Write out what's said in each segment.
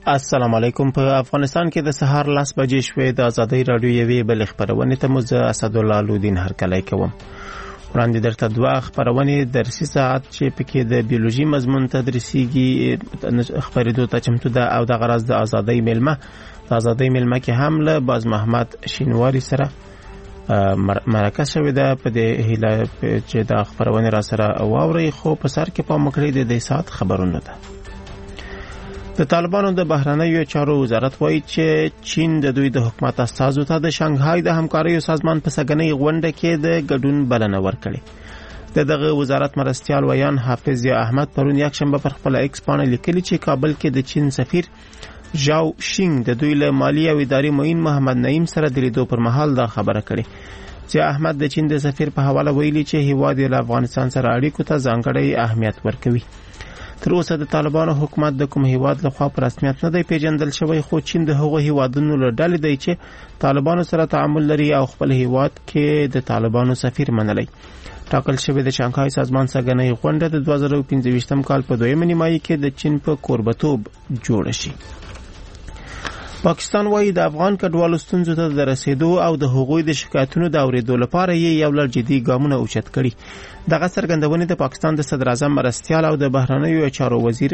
السلام علیکم. په افغانستان کې د سهار 10 بجې شوې د ازادۍ رادیو یوې بل خبرونه ته مزه اسدالله لودین هرکلی کوم. وړاندې درته دوه خبرونه درسي ساعت چې پکې د بیولوژي مضمون تدریسيږي خبرېدو ته چمتو ده او د غرض د ازادۍ ملمه کې هم له باز محمد شینواری سره مرکه شوې ده. په دې هیله چې دا خبرونه را سره واوري خو په سر کې پام وکړئ د دې ساعت خبرونه ده. د طالبانو د بهرنیو چارو وزارت وایي چې چین د دوی د حکومت استازو ته د شانګهای د همکارۍ سازمان په سګنۍ غونډه کې د ګډون بلنه ورکړه. دغه وزارت مرستیال ویان حافظ احمد پرون یک شنبه پر خپل ایکس باندې لیکلي چې کابل کې د چین سفیر ژاو شینګ د دوی له مالی او اداري معین محمد نعیم سره د لیدو پر مهال دا خبره کړې چې احمد د چین د سفیر په حواله ویلي چې هیواد له افغانستان سره اړیکو ته ځانګړی اهمیت ورکوي. تر اوسه د طالبانو حکومت د کوم هیواد لخوا په رسمیت نه دی پیژندل شوی، خو چین د هغو هیوادونو له ډلې دی چې طالبانو سره تعامل لري او خپل هیواد کې د طالبانو سفیر منلی. ټاکل شوی د شانګهای سازمان سګنۍ غونډه د 2015 کال په 2 نیمایي کې د چین په کوربتوب جوړه شي. پاکستان وايي د افغان کډوالو ستونزو ته د رسیدو او د حقوقي د شکایتونو د اوریدو لپاره یو لړ جدي ګامونه اوچت کړي. دغه څرګندونه د پاکستان د صدر اعظم مرستیال او د بهرنیو چارو وزیر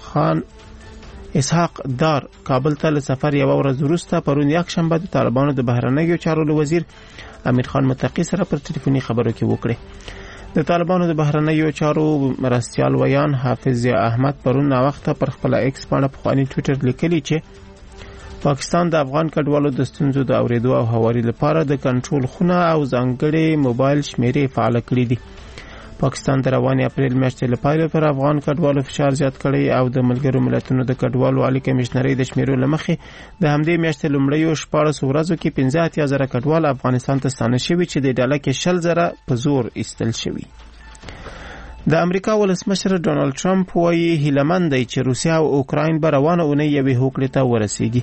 اسحاق دار کابل ته له سفر یو ورځ وروسته پرون یک شنبه د طالبانو د بهرنیو چارو وزیر امیر خان متقی سره پر ټلیفوني خبرو کې وکړي. د طالبانو د بهرنیو چارو مرستیال ویان حافظ احمد پرون وخت پر خپل ایکس باندې په خواني ټوئیټر لیکلي چې پاکستان د افغان کډوالو د ستونزو د اوریدو او هواري لپاره د کنټرول خونه او ځانګړي موبایل شمیرې فعال کړې دي. پاکستان د روانې اپریل میاشتې لپاره پر افغان کډوالو فشار زیات کړی او د ملګرو ملتونو د کډوالو عالی کمشنرۍ د شمیرو لمخې د همدې میاشتې لومړیو 14 ورځو کې 15,000 کډوال افغانستان ته ستانه شوي چې د ډله کې 60,000 په زور ایستل شوي. د امریکا ولسمشر ډونالد ټرمپ وايي هیلهمند دی چې روسیا او اوکراین به روانه اونۍ یوې هوکړې ته ورسیږي.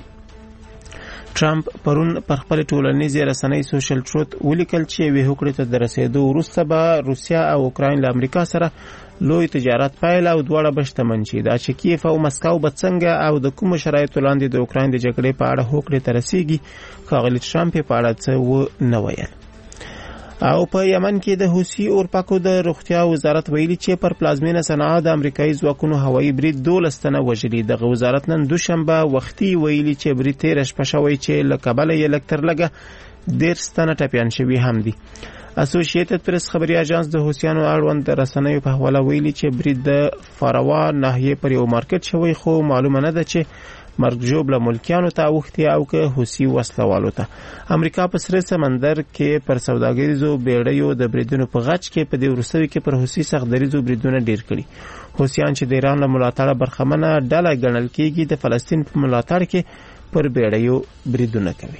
ټرمپ پرون پر خپل ټولنیزې رسنۍ سوشل ټروت ولیکل چې وی هوکړې ته د رسیدو وروسته به روسیا او اوکراین له امریکا سره لوی تجارت پیل او دواړه به شتمن شي. دا چې کیف او مسکو به څنګه او د کوم شرایطو لاندې د اوکراین د جګړې په اړه هوکړې ته رسیږي ښاغلي ټرمپ په اړه څه و نه ویل. او په یمن کې د حوثي اورپاکو د روغتیا وزارت ویلي چې پر پلازمینه صنعا د امریکایي ځواکونو هوایي برید 12 تنه وژلي. دغه وزارت نن دوشنبه وختي ویلي چې برید 13 شپه شوی چې له کابل یې لکتر لګه 13 تنه ټپیان شوي هم دي. اسوسییټډ پریس خبري اژانس د حوثیانو اړوند رسنیو په حواله ویلي چې برید د فاروا ناحیه پر یو مارکیټ شوی، خو معلومه نه ده چې مرګ جوړ ملکیانو ته اوختي او که حوثي وسلوالو ته. امریکا په سره سمندر کې پر سوداګریزو بیړیو د بریدونو په غچ کې په دې وروستیو کې پر حوثي سختدریزو بریدونه ډیر کړي. حوثیان چې د ایران له ملاتړه برخمنه ډله ګڼل کېږي د فلسطین په ملاتړ کې پر بیړیو بریدونه کوي.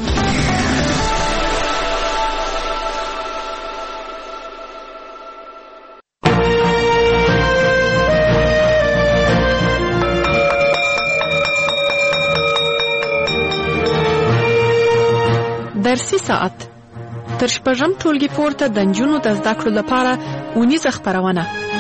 درسي ساعت تر شپږم ټولګي پورته د نجونو د زده کړو لپاره اونیزه خپرونه.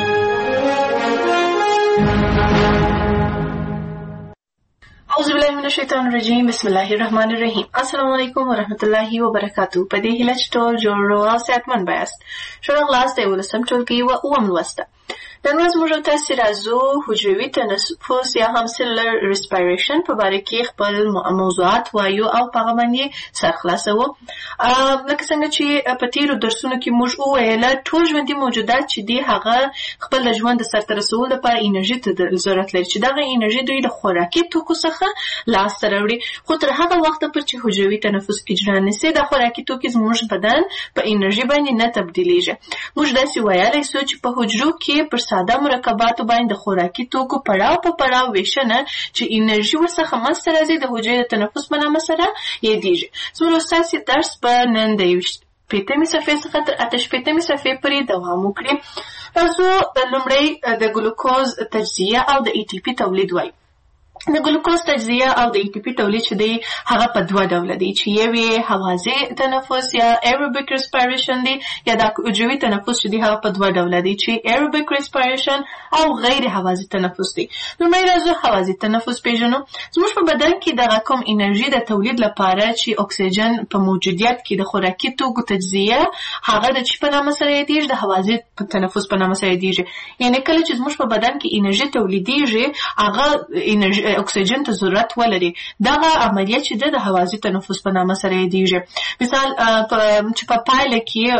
اعوذ بالله من الشیطان الرجیم، بسم الله الرحمن الرحیم. السلام علیکم ورحمۃ اللہ وبرکاتہ. په دې هیله چې ټول جوړ او صحتمند بایاست. شروع خلاص د 11م ټولګي او اووم لوسته. نن ورځ موږ تاسو راځو حجروي تنفس یا هم سیلولر ریسپایریشن په اړه کې خپل موضوعات وایو او په هغه باندې سر خلاصو. لکه څنګه چې په تیرو درسونو کې موږ وویل ټول ژوندي موجودات چې دي هغه خپل ژوند د سرته رسولو لپاره انرژي ته ضرورت لري چې دغه انرژي دوی د خوراکي توکو څخه لاسته راوړي. خو تر هغه وخته پورې چې حجروي تنفس اجرا نشي د خوراکي توکو زموږ بدن په انرژي باندې نه تبدیلیږي. موږ داسې ویلای شو چې په حجرو کې پر ساده مرکباتو باندې د خوراکي توکو پړاو په پړاو ویشنه چې انرژي ورڅخه منځته راځي د حجرې د تنفس په نامه سره یادېږي. زموږ ستاسو درس په نن د 15مې صفحې څخه تر 58مې صفحې پورې دوام وکړي. تاسو لومړی د ګلوکوز تجزیه او د ATP تولید وایي. د ګلوکوز تجزیه او د ATP تولید چې دی هغه په دوه ډوله دی چې یو یې هوازی تنفس یا aerobic respiration دی یا د عضوي تنفس چې دی هغه په دوه ډوله دی چې aerobic respiration او غیر هوازی تنفس دی. لومړی راځو هوازی تنفس پیژنو. زموږ په بدن کې دغه کوم انرژي د تولید لپاره چې اکسیجن په موجودیت کې د خوراکي توکو تجزیه هغه د چی په نامه سره یادیږي د هوازی تنفس په نامه سره یادیږي. یعنی کله چې زموږ په بدن کې انرژي تولیدیږي هغه انرژي اکسیجن ته ضرورت ولري دغه عملیه چې د هوازی تنفس په نامه سره یادیږي. مثال چې په پایله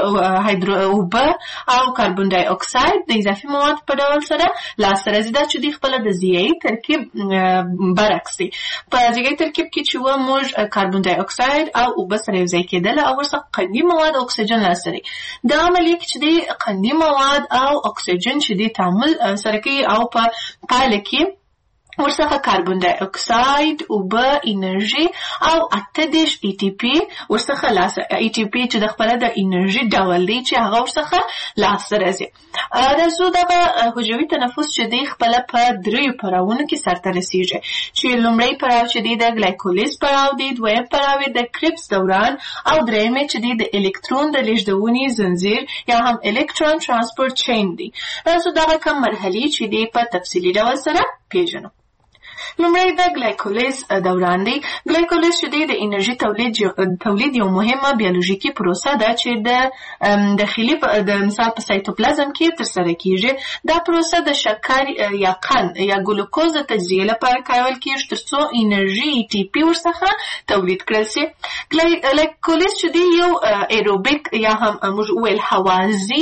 کې اوبه او کاربن ډای اکساید د اضافي مواد په ډول سره لاسته راځي دا چې د خپل د ضیاعي ترکیب برعکس دی. په ضیاعي ترکیب کې چې موږ کاربن ډای اکساید او اوبه سره یوځای کېدل او ورڅخه قندي مواد او اکسیجن لاسته راځي. دا عملیه کې چې د قندي مواد او اکسیجن چې د تعامل سره کوي او په پایله کې ورڅخه کاربن ډای اکساید اوبه انرژي او 28 ATP ورڅخه لاسته ATP چې د خپل د انرژي ډول دی چې هغه ورڅخه لاسته راځي. راځو دغه حجروي تنفس چې دی خپل په دریو پړاوونو کې سرته رسیږي چې لومړی پړاو چې دی د ګلایکولیز پړاو دی دویم پړاو د کریبس دوران او دریم چې دی د الکترون د لیږدونې زنجیر یا هم الکترون ترانسپورت چین دی. راځو دغه کوم مرحلې چې دی په تفصیلي ډول سره پیژنو. لومړی د ګلایکولیز دوران دی. ګلایکولیز چې دی د انرژي تولید یو مهمه بیولوژیکي پروسه ده چې د داخلي د مثال په سایتوپلازم کې ترسره کیږي. دا پروسه د شکر یا قند یا ګلوکوز د تجزیه لپاره کارول کیږي ترڅو انرژي ATP ورڅخه تولید کړل شي. ګلایکولیز چې دی یو ایروبیک یا هم موږ ویل هوازی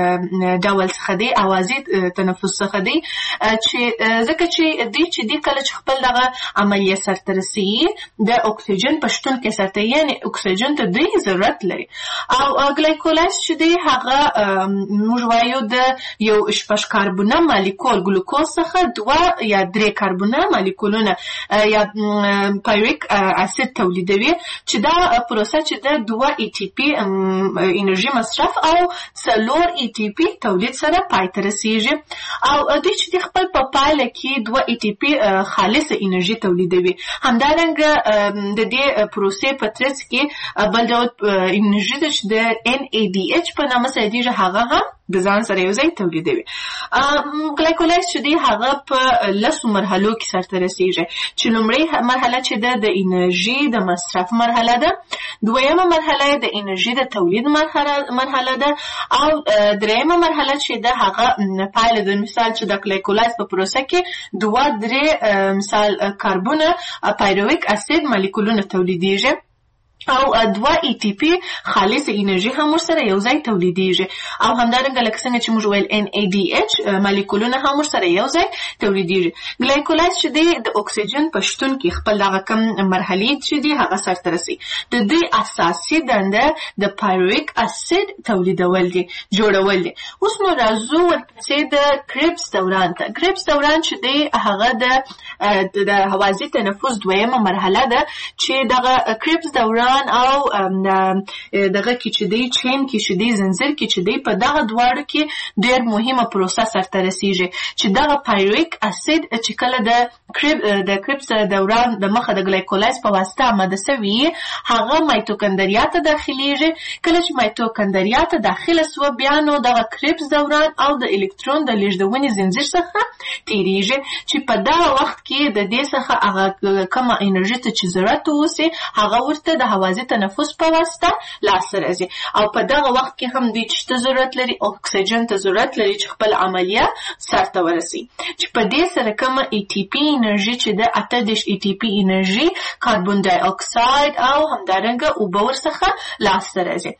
ډول څخه دی هوازی تنفس څخه دی چې ځکه چې دی کله خپل دغه عملیه سرته رسیږي د اکسیجن په شتون کې سرته یعنی اکسیجن ته دوی ضرورت لري او ګلایکولیز چې دی هغه موږ وایو د یو شپږ کاربونه مالیکول ګلوکوز څخه دوه یا درې کاربونه مالیکولونه یا پایرویک اسید تولیدوي چې دا پروسه چې د دوه ATP انرژي مصرف او څلور ATP تولید سره پای ته رسیږي او دوی چې خپل په پایله کې دوه ATP خالص انرژي تولیدوي. همدارنګه د دې پروسې په ترڅ کې بل ډول انرژي چې د NADH په نامه سره یادیږي هغه هم د ځان سره یو ځای تولیدوي. ګلایکولیز چې دی هغه په لسو مرحلو کې سرته رسیږي چې لومړی مرحله چې د انرژي د مصرف مرحله ده، دویمه مرحله د انرژي د تولید مرحله ده او دریمه مرحله چې د هغه پایله د مثال چې د ګلایکولیز په پروسه کې دوه درې مثال کاربونه پایرویک اسید مالیکولونه تولیدیږي او دوه ATP خالص انرژي هم ورسره یو ځای تولیدیږي او همدارنګه لکه څنګه چې موږ ویل NADH مالیکولونه هم ورسره یو ځای تولیدیږي. ګلایکولیز چې دی د اکسیجن په شتون کې خپل دغه کم مرحلې چې دی هغه سرته رسي. د دې اساسي دنده د پایرویک اسید تولیدول دي جوړول دي. اوس نو راځو ورپسې د کریبس دوران ته. کریبس دوران چې دی هغه د هوازی تنفس دویمه مرحله ده چې دغه کریبس دوران او دغه کې چې دی چین کې چې دی زنجیر کې چې دی په دغه دواړو کې ډېر مهمه پروسه سرته رسیږي چې دغه پایرویک اسید چې کله د کریبس دوران د مخه د ګلایکولیز په واسطه آماده شوی هغه مایتوکندریا ته داخليږي. کله چې مایتوکندریا ته داخله سو بیا نو دغه کریبس دوران او د الکترون د لیږدونې زنجیر څخه تیریږي چې په دغه وخت کې د دې څخه هغه کومه انرژي ته چې ضرورت وسی هغه ورته د هوازی تنفس په واسطه لاسته راځي او په دغه وخت کې هم دوی چې ضرورت لري اکسیجن ته ضرورت لري چې خپل عملیه سرته ورسي چې په دې سره کومه ATP انرژي چې د 28 ATP انرژي کاربن ډای اکساید او همدارنګه اوبه ورڅخه لاسته راځي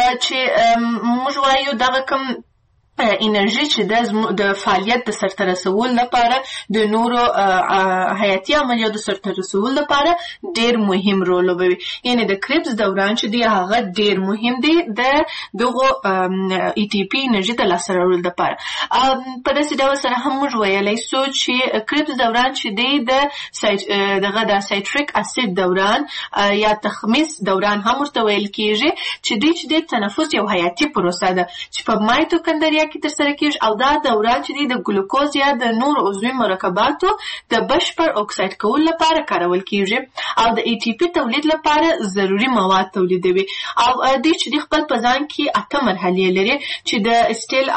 چې موږ وایو دغه کوم انرژي چې د فعالیت د سرته رسول لپاره د نورو حیاتي عملیاتو سرته رسول لپاره ډیر مهم رول لوبوي. یعنی د کریبس دوران چې دی هغه ډیر مهم دی د دغه ATP انرژي د لاسته راوړلو لپاره. په داسې ډول سره هم موږ ویلای شو چې کریبس دوران چې دی د سایتریک اسید دوران یا تخمیس دوران هم ورته ویل کیږي چې د تنفس یو حیاتي پروسه ده چې په مایتوکندریا بکتریا کې ترسره کیږي او دا دوره چې دی د ګلوکوز یا د نور عضوي مرکباتو د بشپړ اکساید کولو لپاره کارول کیږي او د ای ټي پی تولید لپاره ضروري مواد تولیدوي او دې چې د خپل په ځان کې 8 مرحلې لري چې د اسټیل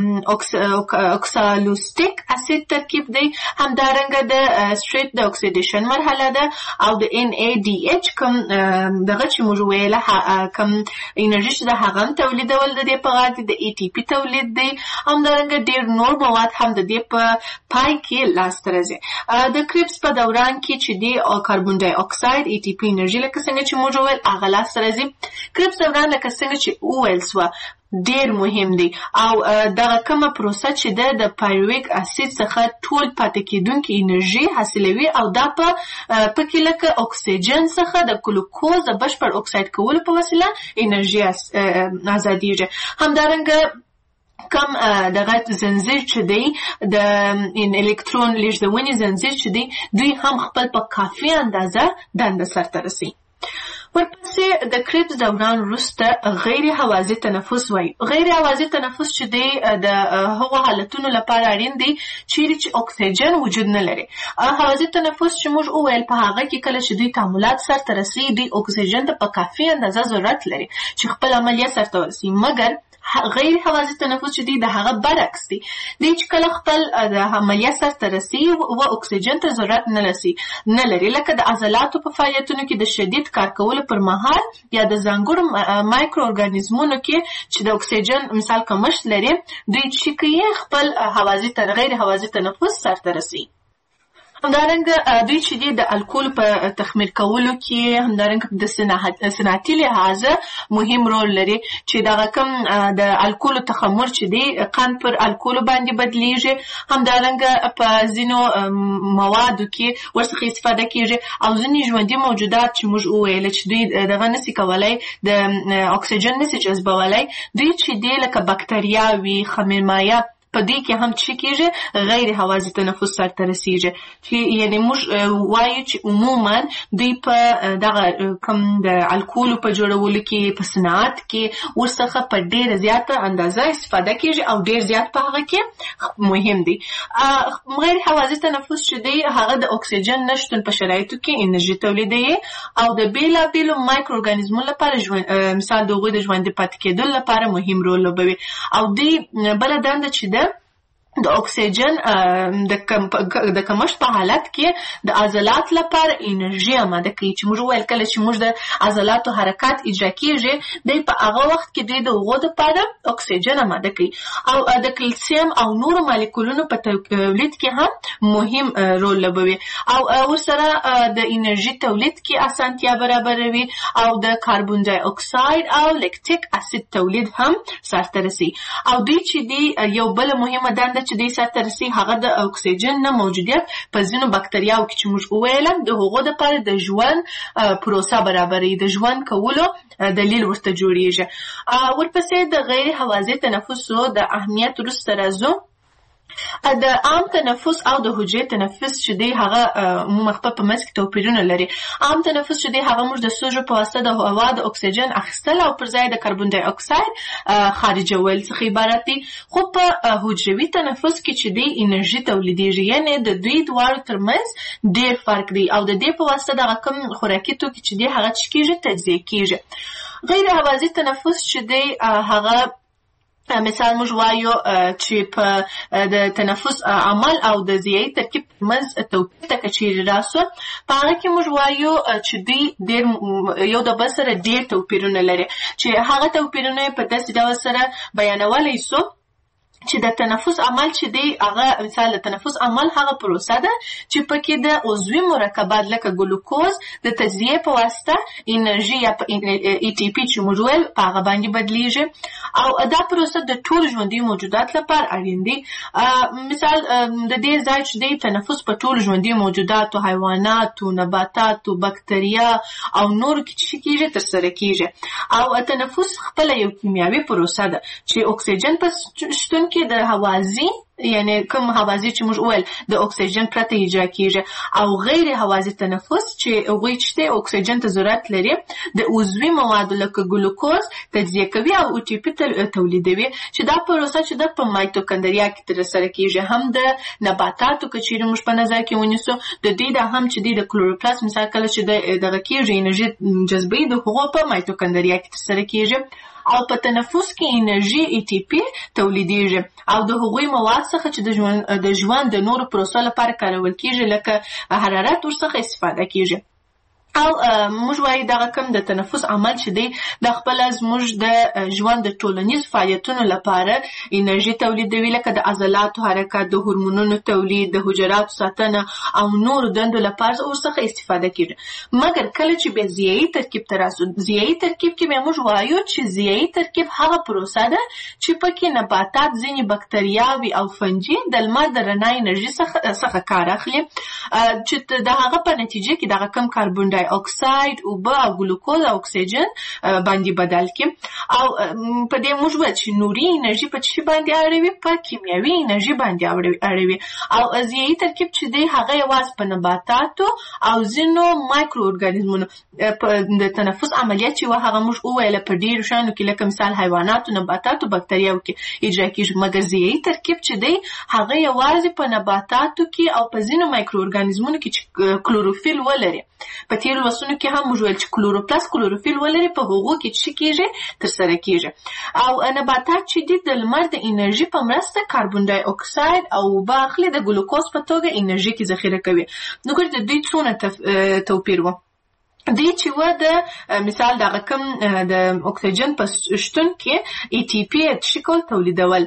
او اوکسالوستیک اسید ترکیب دی، همدارنګه د سټریټ د اکسیډیشن مرحله ده او د NADH کوم دغه چې موږ ویله کوم انرژي چې د هغه تولیدول د دې په غاړه د ای ټي پی تولید دی، همدارنګه ډېر نور مواد هم د دې په پای کې لاسته راځي. د کریپس په دوران کې چې دی کاربن ډای اکساید ای ټي پی انرژي لکه څنګه چې موږ ویل هغه لاسته راځي. کریپس دوران لکه څنګه چې وویل سوه ډیر مهم دی او دغه کومه پروسه چې د پایرویک اسید څخه ټول پاتې کېدونکې انرژي حاصلوي او دا پکې لکه اکسیجن څخه د ګلوکوز د بشپړ اکساید کولو په وسیله انرژي ازادیږي. همدارنګه کم دغه زنجیر چې دی د الکترون لیږدونې زنجیر چې دی دوی هم خپل په کافي اندازه دنده سرته رسي. ورپسې د کریپس دوران وروسته غیر هوازی تنفس وایي. غیر هوازی تنفس چې دی د هغو حالتونو لپاره اړین دی چیرې چې اکسیجن وجود نه لري. هوازی تنفس چې موږ وویل په هغه کې کله چې دوی تعاملات سرته رسي دوی اکسیجن ته په کافي اندازه ضرورت لري چې خپل عملیه سرته ورسي، مګر غیر هوازی تنفس چې دی د هغه برعکس دی. دی چې کله خپل د عملیه سرته رسي و اکسیجن ته ضرورت نه لري، لکه د عضلاتو په فعالیتونو کې د شدید کار کولو پر مهال یا د ځانګړو مایکرو ارګانیزمونو کې چې د اکسیجن مثال کمښت لري دوی چې کوي خپل غیر هوازی تنفس سرته رسي. همدارنګه دوی چې دی د الکول په تخمیر کولو کې همدارنګه د صنعتي لحاظه مهم رول لري چې دغه کوم د الکول تخمر چې دی قند پر الکول باندې بدلیږي، همدارنګه په ځینو موادو کې ورڅخه استفاده کیږي او ځینې ژوندي موجودات چې موږ وویل چې دوی دغه نسي کولای د اکسیجن نسي جذبولای، دوی چې دی لکه بکتریاوي خمیرمایه په دې کې هم چې کېږي غیر هوازی تنفس سرته رسیږي چې یعنی موږ وایو چې عموما دوی په دغه کوم د الکولو په جوړولو کې په صنعت کې ورڅخه په ډېره زیاته اندازه استفاده کېږي او ډېر زیات په هغه کې مهم دی. غیر هوازی تنفس چې دی هغه د اکسیجن نشتون په شرایطو کې انرژي تولیدوي او د بېلابېلو مایکرو ارګانیزمونو لپاره مثال د هغوی د ژوندي پاتې کېدو لپاره مهم رول لوبوي او دوی بله دنده چې د اکسیجن د کمښت په حالت کې د عضلات لپاره انرژي آماده کوي چې موږ ویل کله چې موږ د عضلاتو حرکات اجرا کیږي دی په هغه وخت کې دوی د هغو دپاره اکسیجن آماده کوي او د کلسیم او نورو مالیکولونو په تولید کې هم مهم رول لوبوي او ورسره د انرژي تولید کې اسانتیا برابروي او د کاربن ډای اکساید او لیکتیک اسید تولید هم سرته رسي او دوی چې دی یو بل مهمه دنده چې دې سرته رسي هغه د اکسیجن نه موجودیت په ځینو بکتریاوو کې چې موږ وویلم د هغو دپاره د ژوند پروسه برابروي، د ژوند کولو دلیل ورته جوړیږي. ورپسې د غیر هوازی تنفسو د اهمیت وروسته راځو. د عام تنفس او د حجرې تنفس چې دی هغه عموما خپل په منځ کې توپیرونه لري. عام تنفس چې دی هغه موږ د سږو په واسطه د هوا د اکسیجن اخیستل او پر ځای د کاربن ډای اکساید خارجول څخه عبارت دی، خو په حجروي تنفس کې چې دی انرژي تولیدېږي، یعنې د دوی دواړو ترمنځ ډېر فرق دی او د دې په واسطه دغه کوم خوراکي توکي چې دی هغه څه کېږي تجزیه کېږي. غیر هوازی تنفس چې دی هغه مثال موږ وایو چې په د تنفس عمل او د ضیایي ترکیب ترمنځ توپیر ته که چیرې راسو په هغه کې موږ وایو چې دوی ډېر یو د بل سره ډېر توپیرونه لري چې هغه توپیرونه په داسې ډول سره بیانولی سو چې د تنفس عمل چې دی هغه مثال د تنفس عمل هغه پروسه ده چې پکې د عضوي مرکبات لکه ګلوکوز د تجزیې په واسطه انرژي یا ای ټي پی چې موږ ویل په هغه باندې بدلیږي او دا پروسه د ټولو ژوندي موجودات لپاره اړین دی. مثال د دې ځای چې دی تنفس په ټولو ژوندي موجوداتو حیواناتو نباتاتو بکتریا او نورو کې چې کېږي ترسره کېږي او تنفس خپله یو کیمیاوي پروسه ده چې اکسیجن په شتون کې د هوازی یعنی کوم هوازی چې موږ وویل د اکسیجن پرته اجرا کیږي او غیر هوازی تنفس چې هغوی چې اکسیجن ته ضرورت لري د عضوي موادو لکه ګلوکوز تجزیه کوي او او ټي پي تولیدوي چې دا پروسه چې د په مایتوکندریا کې ترسره کیږي هم د نباتاتو که چیرې موږ په نظر کې ونیسو د دې د هم چې د کلوروپلاست مثال کله چې دغه کیږي انرژي جذبوي د هغو په مایتوکندریا کې ترسره کیږي او په تنفس کې انرژي ای ټي پی تولیدېږي او د هغوی مواد څخه چې د ژوند د نورو پروسو لپاره کارول کیږي لکه حرارت ورڅخه استفاده کیږي او موږ وایي دغه کوم د تنفس عمل چې دی د خپل زموږ د ژوند د ټولنیز فعالیتونو لپاره انرژي تولیدوي لکه د عضلاتو حرکت د هورمونونو تولید د حجراتو ساتنه او نورو دندو لپاره ورڅخه استفاده کیږي مګر کله چې به ضیايي ترکیب ته راسو ضیايي ترکیب کې موږ وایو چې ضیايي ترکیب هغه پروسه ده چې پکې نباتات ځینې بکتریاوي او فنجي د لمر د رڼا انرژي څخه کار اخلي چې د هغه په نتیجه کې دغه کم کاربن ډای اکساید اوبه او ګلوکوز او اکسیجن باندې بدل کی او په دې موږ وایو چې نوري انرژي په چی باندې اړوي په کیمیاوي انرژي باندې اړوي او ضیايي ترکیب چې دی هغه یوازې په نباتاتو او ځینو مایکرو ارګانیزمونو د تنفس عملیات چې هغه موږ وویل په ډیرو شانو کې لکه مثال حیواناتو نباتاتو بکتریاوو کې اجرا کیږي مګر ضیايي ترکیب چې دی هغه یوازې په نباتاتو کې او په ځینو مایکرو ارګانیزمونو کې چې کلوروفیل ولري په تیر لوستونو کې هم موږ ویل چې کلوروفیل ولري په هغو کې چې کیږي ترسره کیږي او نباتات چې د لمر د انرژي په مرسته کاربن ډای اکساید او اوبه اخلي د ګلوکوز په توګه انرژي کې ذخیره کوي نو ګور د دوی څونه توپیر و دی چې و د مثال د رقم د اکسیجن په شتون کې ای ټي پی شکل تولیدول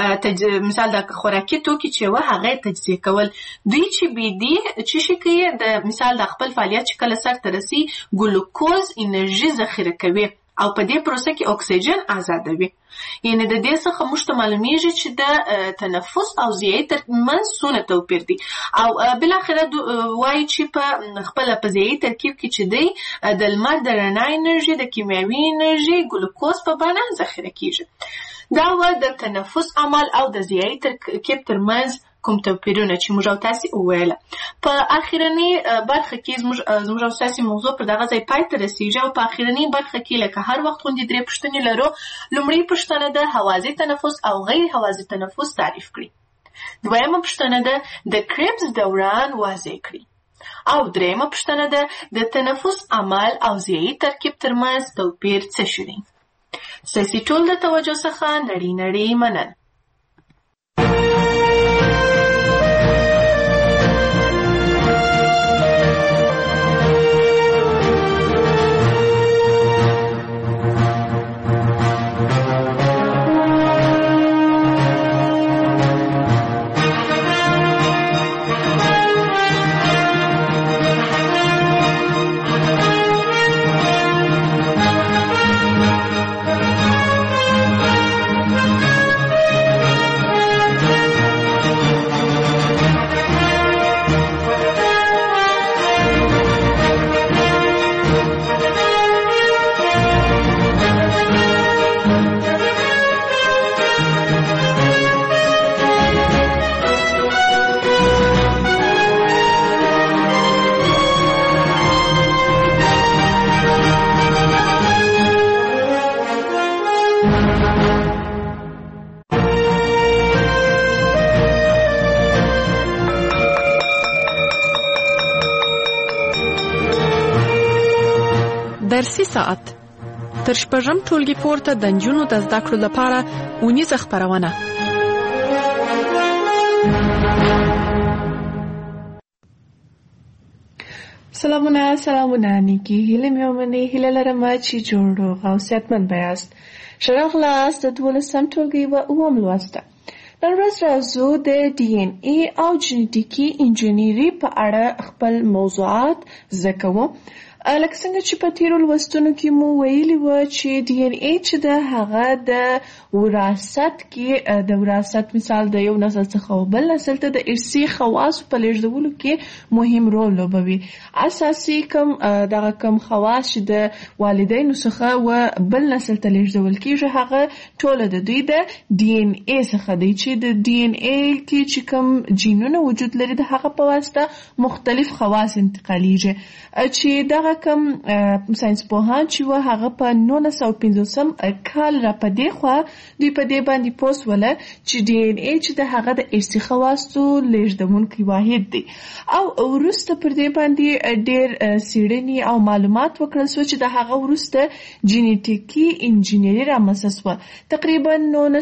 مثال د خوراکي توکي چې و هغه تجزیه کول دوی چې بي دي چې شي د مثال د خپل فعالیت چې کله سر ترسي ګلوکوز انرژي ذخیره کوي او په دې پروسه کې اکسیجن آزادوي یعنی د دې څخه موږ ته معلومیږي چې د تنفس او ضیايي ترمنځ څونه توپیر دی او بل اخره وایي چې په خپل په ضیايي ترکیب کې چې دی د لمر د رڼا انرژي د کیمیاوي انرژي ګلوکوز په بڼه ذخیره کیږي دا و د تنفس عمل او د ضیايي ترکیب ترمنځ کوم توپیرونه چې موږ او تاسو وویل په اخیرنی برخه کې زموږ او تاسو موضوع پر دغه ځای پای ته رسیږي او په اخیرنی برخه کې لکه هر وخت غوندې درې پوښتنې لرو لومړی پوښتنه ده هوازی تنفس او غیر هوازی تنفس تعریف کړئ دویمه پوښتنه ده د کریبس دوران واضح کړئ او دریمه پوښتنه ده د تنفس عمل او ضیايي ترکیب ترمنځ توپیر څه شی دی ستاسو ټول د توجه څخه نړۍ مننه درسي ساعت تر شپږم ټولګي پورته د نجونو د زده کړو لپاره اونیزه خپرونه سلامونه نیکی هیله میومنی هیله لرم چې جوړ روغ او صحتمند بیاست ښه راغلاست د 12م ټولګي و اووم لوسته نن ورځ راځو د ډي ان اي او جنټیکي انجینری په اړه خپل موضوعات زده کوو لکه څنګه چې په تیرو لوستونو کې مو ویلي و چې ډي ان اے چې د هغه د وراثت کې د وراثت مثال د یو نسل څخه بل نسل ته د ارثي خواص په لیږدولو کې مهم رول لوبوي. اساسي دغه کم خواص چې د والدینو څخه و بل نسل ته لیږدول کېږي هغه ټول د دوی د ډي ان اے څخه دی چې د ډي ان اے کې چې کوم جینونه وجود لري د هغه په واسطه مختلف خواص انتقالیږي چې دغه کم ساينس پوهان چې و هغه په 1950 کال را پدې خو دوی په دې باندې پوسټ ولا چې ډي ان اے چې د هغه د ارثي خواصو لیږدونکي واحد دی او ورسته پر دې باندې ډېر څېړنې او معلومات وکړل شو چې د هغه ورسته جینیټیکي انجینری رامنځته شوه. تقریبا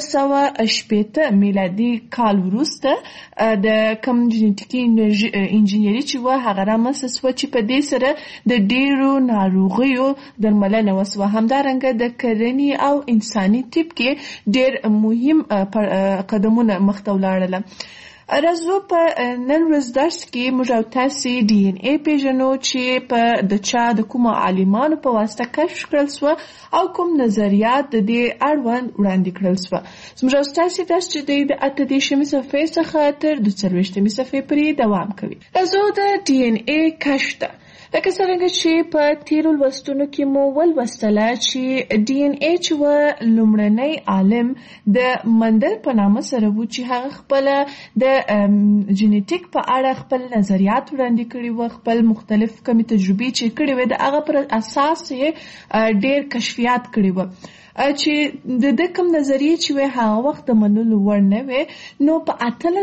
1980 میلادي کال ورسته د کم جینیټیکي انجینری چې و هغه رامنځته شوه چې په دې سره د ډیرو ناروغیو درملنه وسوه. همدارنګه د کرنې او انساني طب کې ډیر مهم قدمونه مخته ولاړل. راځو په نن ورځ درس کې موږ او تاسو ډي ان اے پیژنو چې په د چا د کومو عالمانو په واسطه کشف کړل شو او کوم نظریات د دې اړوند وړاندې کړل شو. موږ او تاسو درس چې د 8 صفحې څخه تر 22 صفحې پورې دوام کوي. راځو د ډي ان اے کشف ته لکه څنګه چې په تیرو لوستونو کې مو ولوستله چې ډي ان اے چې و لومړنی عالم د مندل په نامه سره و چې هغه خپل د جینیټیک په اړه خپل نظریات وړاندې کړي و، خپل مختلف کمی تجربې چې کړي و د هغه پر اساس یې ډېر کشفیات کړي و چې د کوم نظریه چې هغه وخت د منلو وړ نه وي. نو په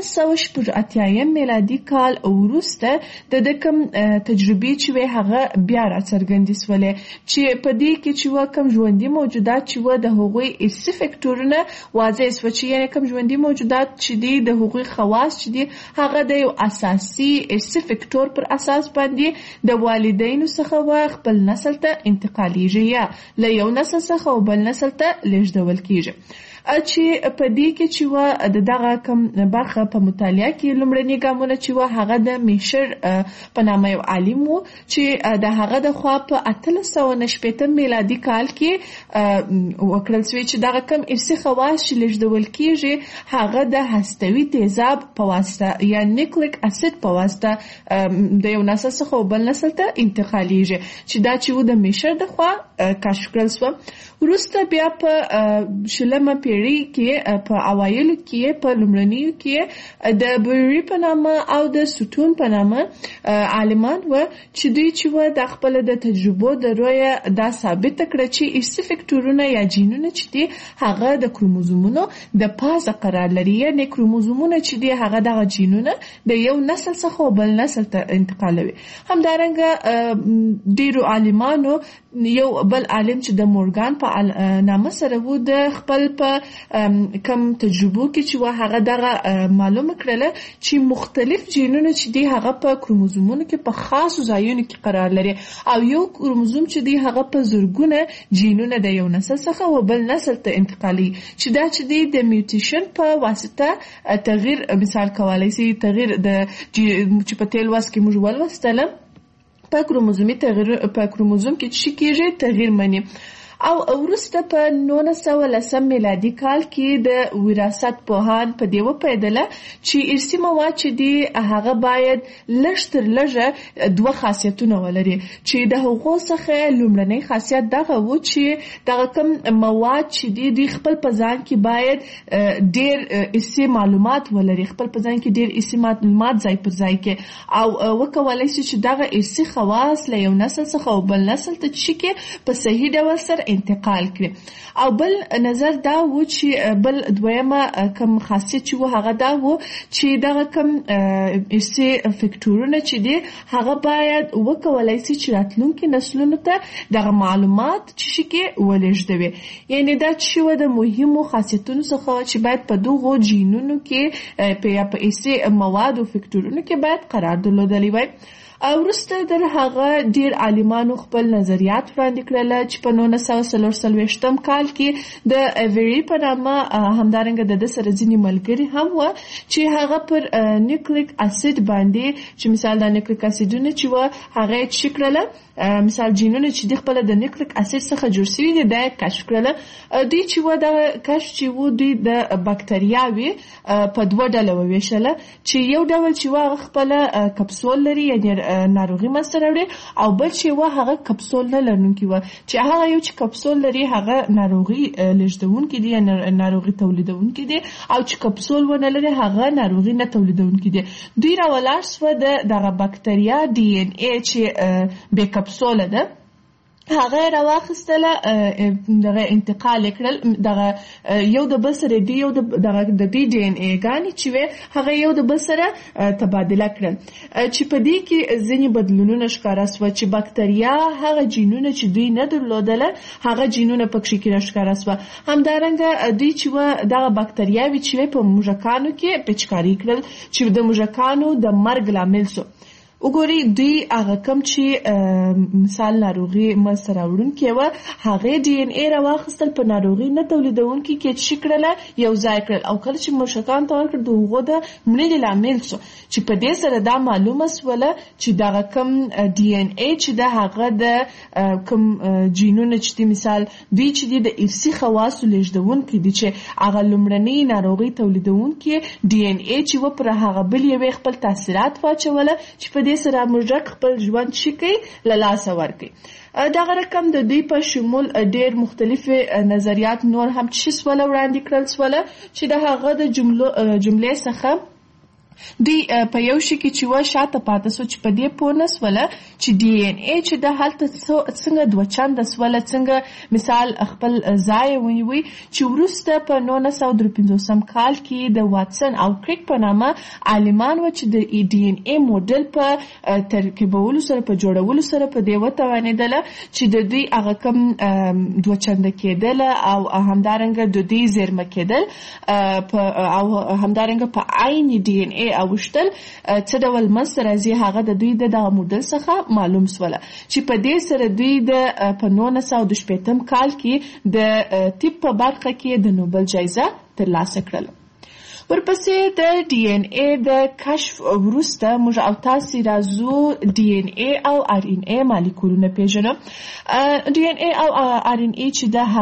1888 میلادي کال وروسته د کوم تجربې چې هغه بیا راڅرګندې شولې چې په دې کې چې کوم ژوندي موجودات چې د هغوی ارثي فکټورونه واضح شو چې یعنی کوم ژوندي موجودات چې د هغوی خواص چې هغه د یو اساسي ارثي فکټور پر اساس باندې د والدینو څخه خپل نسل ته انتقالیږي یا له یو نسل څخه بل نسل ته لیږدول کیږي. چې په دې کې چې د دغه کم برخه په مطالعه کې لومړني ګامونه چې هغه د میشر په نامه یو عالم وو چې د هغه د خوا په 1890 میلادي کال کې وکړل شوی چې دغه کم ارثي خواص چې لیږدول کیږي هغه د هستوي تیزاب په واسطه یا نیوکلیک اسید په واسطه د یو نسل څخه بل نسل ته انتقالیږي چې دا چې د میشر د خوا کشف کړل شو. وروسته بیا په شلمه پیړۍ کې په اوایلو کې په لومړنیو کې د بوری په نامه او د سټون په نامه عالمان و چې دوی چې د خپل د تجربو د رویه دا ثابت کړ چې ارثي فکټورونه یا جینونه چې دي هغه د کروموزومونو د پازه قرار لري، یعنی کروموزومونه چې دي هغه د جینونه د یو نسل څخه بل نسل ته انتقالوي. همدارنګه ډیرو عالمانو یو بل عالم چې د مورګان په نامه سره وو د خپل په کم تجربو کې چې هغه دغه معلومه کړله چې مختلف جینونه چې دي هغه په کروموزومونو کې په خاصو ځایونو کې قرار لري او یو کروموزوم چې دي هغه په زرګونه جینونه د یو نسل څخه و بل نسل ته انتقالي چې دا چې دي د میوټیشن په واسطه تغییر مثال کولای شي تغییر د چې په تیل واس کې موږ ولوستله په کروموزومي تغییر په کروموزوم کې چې کېږي تغییر مني. او وروسته په 1910 میلادي کال کې د وراثت پوهان په دې وپیدله چې ارثي مواد چې دي هغه باید لږ تر لږه دوه خاصیتونه ولري چې د هغو څخه لومړنی خاصیت دغه و چې دغه کوم مواد چې دي خپل په ځان کې باید ډیر ارثي معلومات ولري، خپل په ځان کې ډیر ارثي معلومات ځای پر ځای کې او وکولای شي چې دغه ارثي خواص له یو نسل څخه بل نسل ته چې په صحیح ډول سره انتقال کړي. او بل نظر دا و چې بل دویمه کم خاصیت چې هغه دا و چې دغه کم ارثي فکټورونه چې دي هغه باید وکولای شي چې راتلونکي نسلونو ته دغه معلومات چې کې ولېږدوي. یعنی دا چې د مهمو خاصیتونو څخه چې باید په دغو جینونو کې په ارثي مواد او فکټورونو کې باید قرار درلودلی وي. وروسته در هغه ډیر عالمانو خپل نظریات وړاندې کړل چې په 1943 کال کې د ایوری په نامه همدارنګه د سره ځینې ملګري هم و چې هغه پر نیوکلیک اسید باندې چې مثال د نیوکلیک اسیدونه چې و هغه چې کړل مثال جینونه چې د خپل د نیوکلیک اسید څخه جوړ شوي دي د کشف کړل دوی چې و د کشف چې و دوی د بکټریاوي په دوه ډله وویشل چې یو ډول چې و خپل کپسول لري یعنی ناروغي مسته راوړي او بل چې و هغه کپسول نه لرونکي و چې هغه یو چې کپسول لري هغه ناروغي لږدونکي دي ناروغي تولیدونکي دي او چې کپسول ونه لري هغه ناروغي نه تولیدونکي دي دوی راولاړ سو دغه بکټریا ډي ان اي چې بې کپسوله ده هغه راواخستله دغه انتقال کړل دغه یو د بل سره دی یو دغه د ډي ان اي ګانی چې هغه یو د بل سره تبادله کړل چې په دې کې ځینې بدلونونه ښکاره سو چې بکټریا هغه جینونه چې دوی نه درلودله هغه جینونه پکې کې راښکاره سو همدارنګه دوی چې دغه بکټریاوي چې په موږکانو کې پچکاری کړل چې د موږکانو د مرګ لامل سو وګوري دوی هغه کم چې مثال ناروغي مسته راوړونکي و هغه ډي ان اي راواخیستل په ناروغي نه تولیدونکي کې چې کړله یو ځای کړل او کله چې موږکان ته ورکړل دغه د مړینې لامل شو چې په دې سره دا معلومه سوله چې دغه کم ډي ان اي چې د هغه د کم جینونه چې مثال دوی چې د ارثي خواصو لږدونکي دي چې هغه لومړنۍ ناروغي تولیدونکي ډي ان اي چې و پر هغه بل یو خپل تاثیرات واچوله چې په دې سره موږک خپل ژوند شي له لاسه ورکړي دغه رقم د دوی په شمول ډېر مختلفي نظریات نور هم چې سوله وړاندې کړل سوله چې د هغه د جملې څخه دوی په یو شي کې چې و شاته پاتې سو چې په دې پوه نه سوله چې ډي ان اي چې د هلته څنګه دوه چنده سوله څنګه مثال خپل ځای ونیوي چې وروسته په 1953 کال کې د واتسن او کریک په نامه عالمان و چې د ډي ان اي موډل په ترکیبولو سره په جوړولو سره په دې وتوانېدله چې د دوی هغه کم دوه چنده کېدل او همدارنګه د دوی زیرمه کېدل او همدارنګه په عین ډي ان اي اوشتل څه ډول منځته راځي هغه د دوی دغه موډل څخه معلوم سوله چې په دې سره دوی د په 1915 کال کې د طب په برخه کې د نوبل جایزه ترلاسه کړله ورپسې د ډي ان اي د کشف وروسته موږ او تاسو راځو ډي ان اي او ار ان اي مالیکولونه پیژنو ډي ان اي او ار ان اي چې د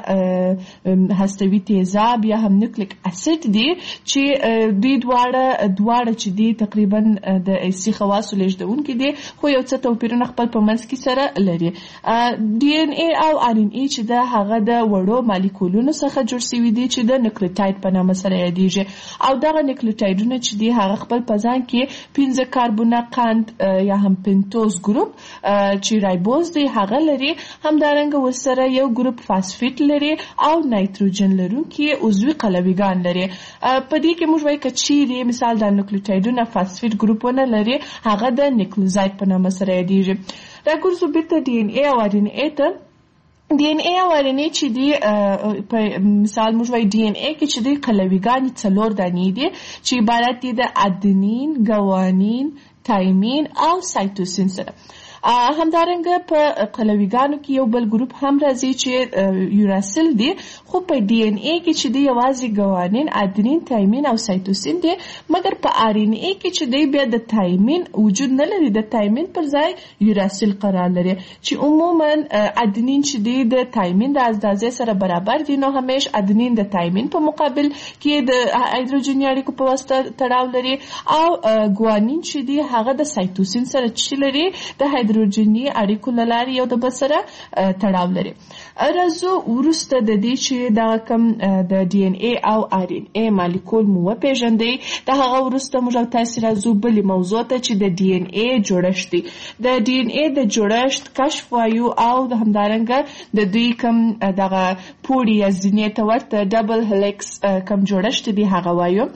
هغه هستوي تیزاب یا هم نیوکلیک اسید دي چې دوی دواړه چې دي تقریبا د ارثي خواصو لږدونکي دي خو یو څه توپیرونه خپل په منځ کې سره لري ډي ان اي او ار ان اي چې د هغه د وړو مالیکولونو څخه جوړ شوي دي چې د نیوکلیوټاید په نامه سره یادېږي او دغه نیوکلیوټایډونه چې دی هغه خپل په ځان کې 15 کاربونه قند یا هم پنتوز ګروپ چې رایبوز دی هغه لري همدارنګه ورسره یو ګروپ فاسفیټ لري او نایتروجن لرونکي عضوي قلویګان لري په دې کې موږ وایو چې مثال د نیوکلیوټایډونه فاسفیټ ګروپونه لري هغه د نیوکلیوزاید په نامه سره یادېږي راګرځو بیرته ډي ان اي او ار ان اي ته ډي ان اي او ار ان اي چې دی په مثال موږ وایو ډي ان اي کې چې دی قلویګانې 4 دانې دي چې عبارت دي د ادنین، ګوانین، تایمین او سایتوسین سره همدارنګه په قلویګانو کې یو بل ګروپ هم راځي چې یوراسیل دی خو په ډي ان اي کې چې دی یوازې ګوانین، ادنین، تایمین او سایتوسین دي مګر په ار ان اي کې چې دی بیا د تایمین وجود نه لري د تایمین پر ځای یوراسیل قرار لري چې عموما ادنین چې دی د تایمین د اندازې سره برابر دي نو همیش ادنین د تایمین په مقابل کې د هایدروجن اړیکو په واسطه تړاو لري او ګوانین چې دی هغه د سایتوسین سره چې لري د هایدروجني اړیکو لاري یو د بل سره تړاو لري راځو ورسته د دې چې دا کم د ډي ان اي او ار ان اي مالیکول مو پیژندې دا هغه ورسته موږ تاسو راځو بل موضوع ته چې د ډي ان اي جوړښت دی د ډي ان اي د جوړښت کشف وایو او د همدارنګه د دوی کم دغه پوړی یا زینې ته ورته ډبل هلیکس کم جوړښت دی هغه وایو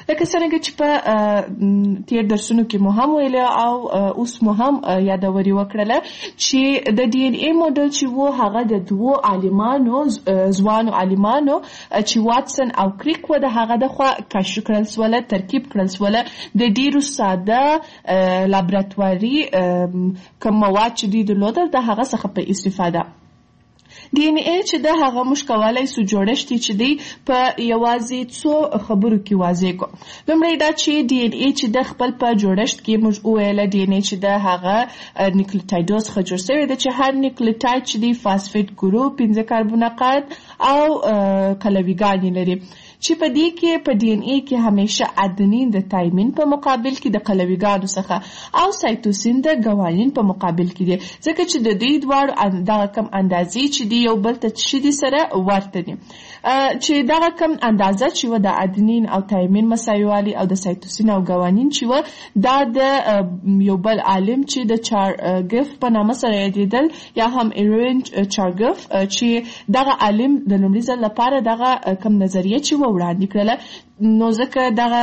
لکه څنګه چې په تیر درسونو کې مو هم ویل او اوس مو هم یادوري وکړله چې د ډي ان اي موډل چې وو هغه د دوو عالمانو ځوانو عالمانو چې واتسن او کریک و د هغه د خوا کشف کړل سوله ترکیب کړل سوله د ډیرو ساده لابراتواري کوم مواد چې دوی درلودل د هغه څخه په استفاده ډي ان اي چې د هغه موږ کولای سو جوړښت چې دی په یوازې څو خبرو کې واضح کو. لومړی دا چې ډي ان اي چې د خپل په جوړښت کې موږ ویل ډي ان اي چې د هغه نیوکلیوټایډز څخه جوړ شوی دی چې هر نیوکلیوټاید چې دی فاسفیټ ګروپ 15 کاربونقات او قلویګانې لري چې په دې کې په ډي ان اي کې همیشه ادنین د تایمین په مقابل کې د قلویګانو څخه او سایتوسین د ګوانین په مقابل کې دي ځکه چې د دوی دواړو دغه کم اندازې چې دی یو بل ته چې دي سره ورته دي چې دغه کم اندازه چې و د ادنین او تایمین مساوي او د سایتوسین او ګوانین چې و دا د یو بل عالم چې د چارګف په نامه سره یادېدل یا هم ایرین چارګف چې دغه عالم د لومړي ځل لپاره دغه کم نظریه چې وړاندې کړله نو ځکه دغه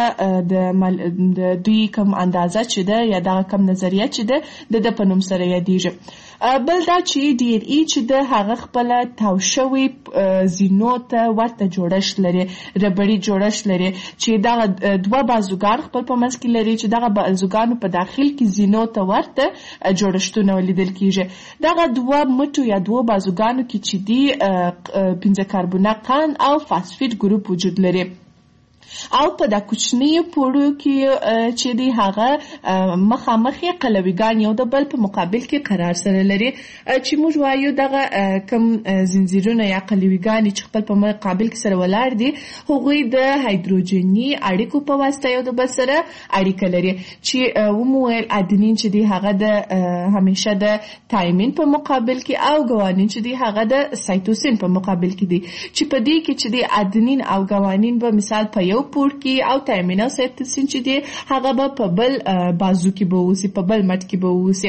د دوی کم اندازه چې ده یا دغه کم نظریه چې ده د په نوم سره یادېږي. بل دا چې ډي ان اي چې د هغه خپل تاو شوی زینو ته ورته جوړښت لري ربړی جوړښت لري چې دغه دوه بازوګان خپل په منځ کې لري چې دغه بازوګانو په داخل کې زینو ته ورته جوړښتونه ولیدل کیږي. دغه دوه مټو یا دوه بازوګانو کې چې دی 15 کاربونقات او فاسفیټ ګروپ وجود لري او په دا کوچنی پوړو کې چې دی هغه مخامخي قلویګان یو د بل په مقابل کې قرار سره لري چې موږ وایو دغه کم زنجیرونه یا قلویګان چې خپل په مقابل کې سره ولاړ دي هغوی د هایدروجني اړیکو په واسطه یو د بل سره اړیکه لري چې ومویل ادنین چې دی هغه د همیشه د تایمین په مقابل کې او ګوانین چې دی هغه د سایتوسین په مقابل کې دي چې په دې کې چې دی ادنین او ګوانین به مثال په یو پور کې او تایمین او سایتوسین چې دی هغه به په بل بازو کې به اوسي په بل مټ کې به اوسي.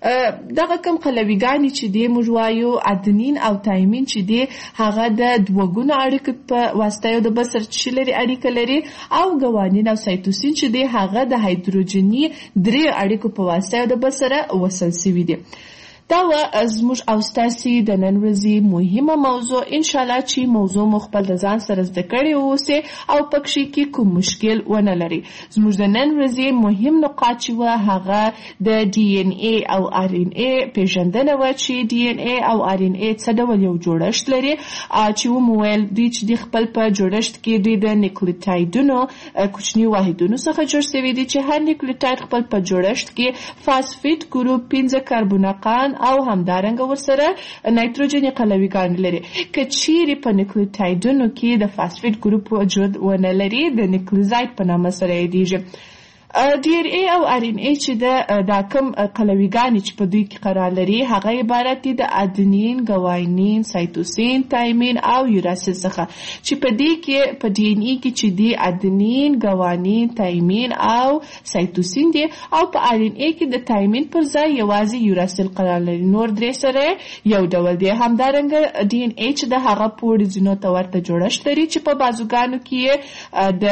دغه کم قلویګانې چې دی موږ وایو ادنین او تایمین چې دی هغه د دوګونو اړیکې په واسطه یو د بل سره اړیکه لري او ګوانین او سایتوسین چې دی هغه د هایدروجني درې اړیکو په واسطه یو د بل سره وصل شوي دي. دا و زموږ او ستاسو د نن ورځې مهمه موضوع ان شاء الله چې موضوع مخبل د ځان سره زده کړی اوسه او پکې کې کوم مشکل ونه لري. زموږ د نن ورځې مهم نقاط چې و هغه د ډي ان اي او ار ان اي پیژندنه و چې ډي ان اي او ار ان اي څه ډول یو جوړښت لري چې مویل دي چې خپل په جوړښت کې د نیوکلیوټایډونو کوچنی واحدونو څخه جوړ شوی دي چې هر نیوکلیوټاید خپل په جوړښت کې فاسفیټ ګروپ 15 کاربونقات او همدارنګه ورسره نایتروجني قلویګان لري. که چیرې په نیوکلیوټایډونو کې د فاسفیټ ګروپ وجود ونه لري د نیوکلیوزاید په نامه سره یادېږي. ډي ان اي او ار ان اي چې دا کوم قلویګانې چې په دوی کې قرار لري هغه عبارت دي د ادنین، ګوانین، سایتوسین، تایمین او یوراسیل څخه چې په دې کې په ډي ان اي کې چې دی ادنین، ګوانین، تایمین او سایتوسین دي او په ار ان اي کې د تایمین پر ځای یوازې یوراسیل قرار لري. نور درې سره یو ډول دي. همدارنګه ډي ان اي چې د هغه پوړ زینو ته ورته جوړښت لري چې په بازوګانو کې د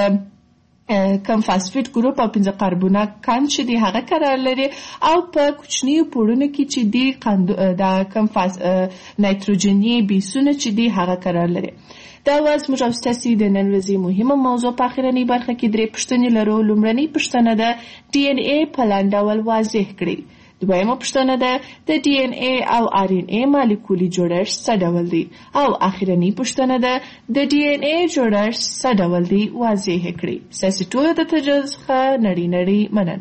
کم فاسفیټ ګروپ او 15 کاربونقات چې دی هغه قرار لري او په کوچنی پوړونو کې چې دی دا کم نایتروجني بیسونه چې دی هغه قرار لري. دا واز موږ او ستاسو د نن ورځې مهمه موضوع په اخرنی برخه کې درې پوښتنې لرو. لومړنۍ پوښتنه ده ډي ان اي په لاندې ډول واضح کړئ. دویمه پوښتنه ده د ډي ان اي او ار ان اي مالیکولي جوړښت څه ډول دی او اخرنۍ پوښتنه ده د ډي ان اي جوړښت څه ډول دی واضح کړئ. ستاسو ټول د تجربه څخه نړۍ مننه.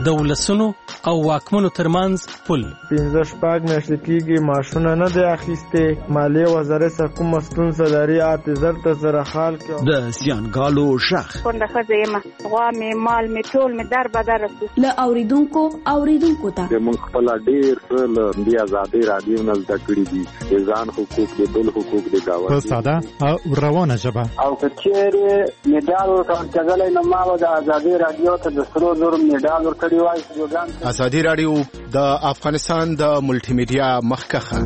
د ولسونو او واکمنو ترمنځ پل. 15 میاشتې کېږي ماشونه نه دی اخیستې. مالیې وزارت څخه کومه ستونزه لري 8,000 سره حال کې. د زیانګالو شخ کونډه ښځه یم، غوا مې مال مې ټول مې در بدر رسو. له اوریدونکو ته موږ خپل ډېر له دې ازادي رادیو نه زده کړي دي، د ځان حقوق د بل حقوق د گاونډي په ساده او روانه ژبه. او کچېرې میډال ورکړل نو ما د ازادي رادیو ته د 300 میډال ورکړی وای. ازادي رادیو د افغانستان د ملټي میډیا مخکخه.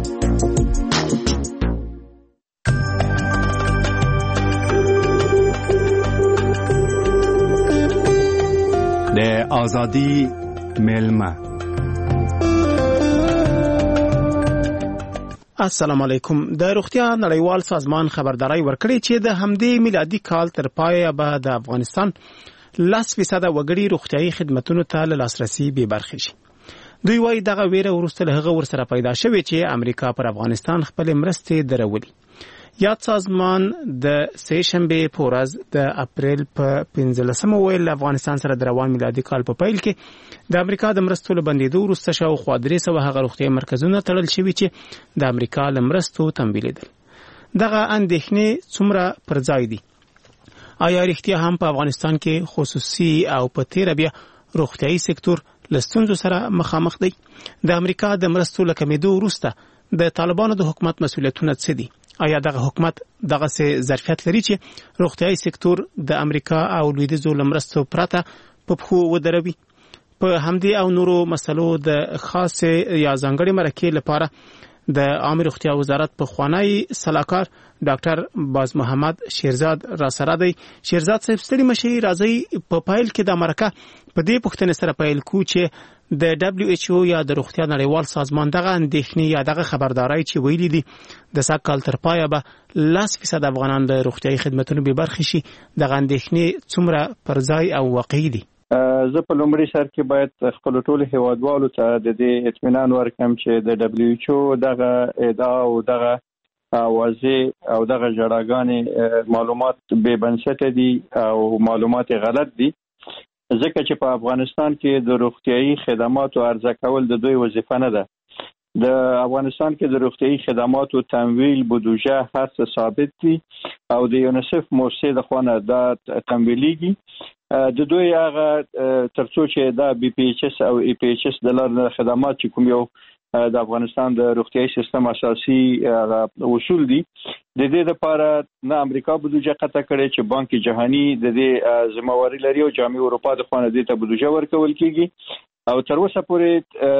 د ازادي ملما. السلام علیکم. د روغتیا نړیوال سازمان خبرداري ورکړې چې د همدې میلادي کال تر پایه به د افغانستان 10% وګړي روغتیايي خدماتو ته لاسرسي به برخه شي. دوی وايي دغه ویره ورسته له هغه ورسره پیدا شوې چې امریکا پر افغانستان خپل مرستې درولي. یاد سازمان د سهشنبه په ورځ د اپریل په 15 ویل افغانستان سره د روان میلادي کال په پیل کې د امریکا د مرستو لبندېدو وروسته شاوخوا 300 هغه روغتیايي مرکزونه تړل شوي چې د امریکا له مرستو تمویلېدل. دغه اندېښنې څومره پر ځای دي؟ آیا رښتیا هم په افغانستان کې خصوصي او په تیره بیا روغتیايي سکتور له ستونزو سره مخامخ دی؟ د امریکا د مرستو له کمېدو وروسته د طالبانو د حکومت مسؤلیتونه څه دي؟ آیا دغه حکومت دغه څه ظرفیت لري چې روغتیايي سکتور د امریکا او لویدیځو له مرستو پرته په پښو ودروي؟ په همدې او نورو مسلو د خاصه یا ځانګړي مرکې لپاره د عامه روغتیا وزارت په خوانی سلاکار ډاکټر باز محمد شیرزاد را سره دی. شیرزاد صاحب ستړي مشي راځي په پایل کې د امریکا په دې پوښتنه سره پیل کو چې د WHO یا د روغتیا نړیوال سازمان دغه اندېښنې یا دغه خبرداري چې ویلي دي د ساکال تر پایه به 10% افغانان له روغتیايي خدماتو به برخه شي، دغه اندېښنې څومره پر ځای او واقعي دي؟ زه په لومړي سر کې باید خپل ټول هیوادوالو ته د دې اطمینان ورکړم چې د WHO دغه ادعا او دغه اوازې او دغه جړاګانې معلومات بې بنسټه دي او معلومات غلط دي، ځکه چې په افغانستان کې د روغتیايي خدماتو عرضه کول د دوی وظیفه نه ده. د افغانستان کې د روغتیايي خدماتو تمویل بودجه هر څه ثابت دي او د یونیسف موسسې د خوانه دا تمویلېږي. د دوی هغه ترڅو چې دا BPHS او EPHS د لارې خدمات چې کوم یو د افغانستان د روغتیايي سیستم اساسي اصول دي، د دې لپاره نه امریکا بودجه قطع کړي چې بانک جهانی د دې ذمہواری لري او جامعه اروپا د خوانه دې ته بودجه ورکول کیږي او تر اوسه پورې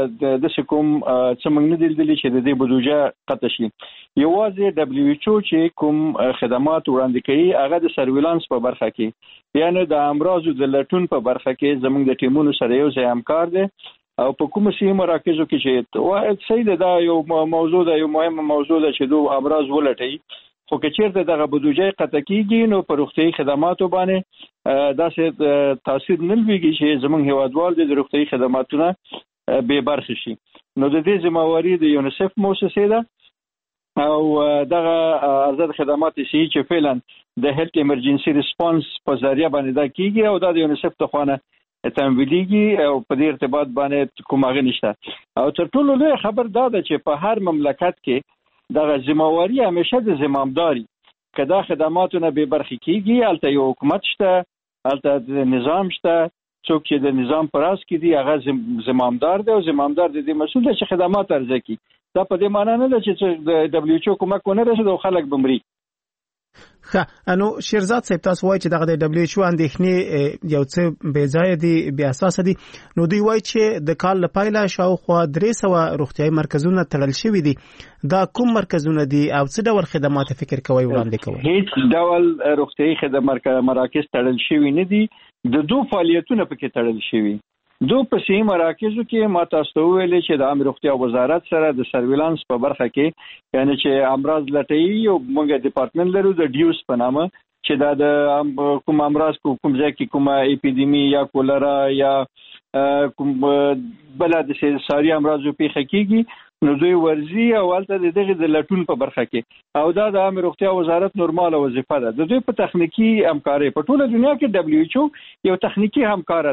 د کوم څه موږ نه دي چې د دې بودجه قطع شي. یوازې WHO چې کوم خدمات وړاندې کوي هغه د سرویلانس په برخه کې، یعنی د امراضو د لټون په برخه کې زموږ د ټیمونو سره یو ځای همکار دي او په کوم سیمه مراکزو کې چې واحد سید دا یو موضوع ده، یو مهمه موضوع ده چې دوه امراض ولټي، خو که چیرته دغه بودجه قطع کیږي نو په روغتیايي خدماتو باندې داسې تاثیر نه لويږي چې زموږ هیوادوال د روغتیايي خدماتونه به برخه شي. نو د دې ذمہواری د یونیسف موسسې ده او دغه ارزد خدمات چې فعلا د هیلث ایمرجنسي ریسپانس په ذریعہ باندې دا کیږي او دا د یونیسف ته خوانه تمویلېږي او په دې ارتباط باندې کوم هغه نشته. او تر ټولو لوی خبر دا ده چې په هر مملکت کې دغه ذمہواری همیشه د زمامداري کدا خدماتونه به برخه کیږي، البته یو حکومت شته، البته د نظام شته، څوک چې د نظام پراس کې دی هغه زمامدار دی او زمامدار د دې مسؤل دی چې خدمات ارزه کی. دا په دې معنی نه ده چې د WHO کومک ونه رسېږي او خلک بمري. نو شیرزاد صاحب تاسو وایي چې دغه د WHO اندېښنې یو څه بې ځای دي، بې اساس دي. نو دوی وایي چې د کال لپاره شاوخوا 300 روغتیايي مرکزونه تړل شوي دي. دا کوم مرکزونه دي او څه ډول خدمات فکر کوي وړاندې کوي؟ هیڅ ډول روغتیايي خدمات مراکز تړل شوي نه دي، د دوه فعالیتونه پکې تړل شوي. دو په سیمه مراکزو کې ما تاسو ته ویلې چې د عامه روغتیا وزارت سره د سرویلانس په برخه کې یعنی چې امراض لټي او موږ ډپارټمنټ لرو د ډیوس په نامه چې دا د کوم امراض کوم ځای کې کومه اپیډیمي یا کولرا یا کوم بل د ساري امراضو پیښه کیږي نو دوی ورزي او البته دغه د لټون په برخه کې او دا د عامه روغتیا وزارت نورماله وظیفه ده. د دوی په تخنیکی همکاري په ټوله دنیا کې WHO یو تخنیکی همکار ده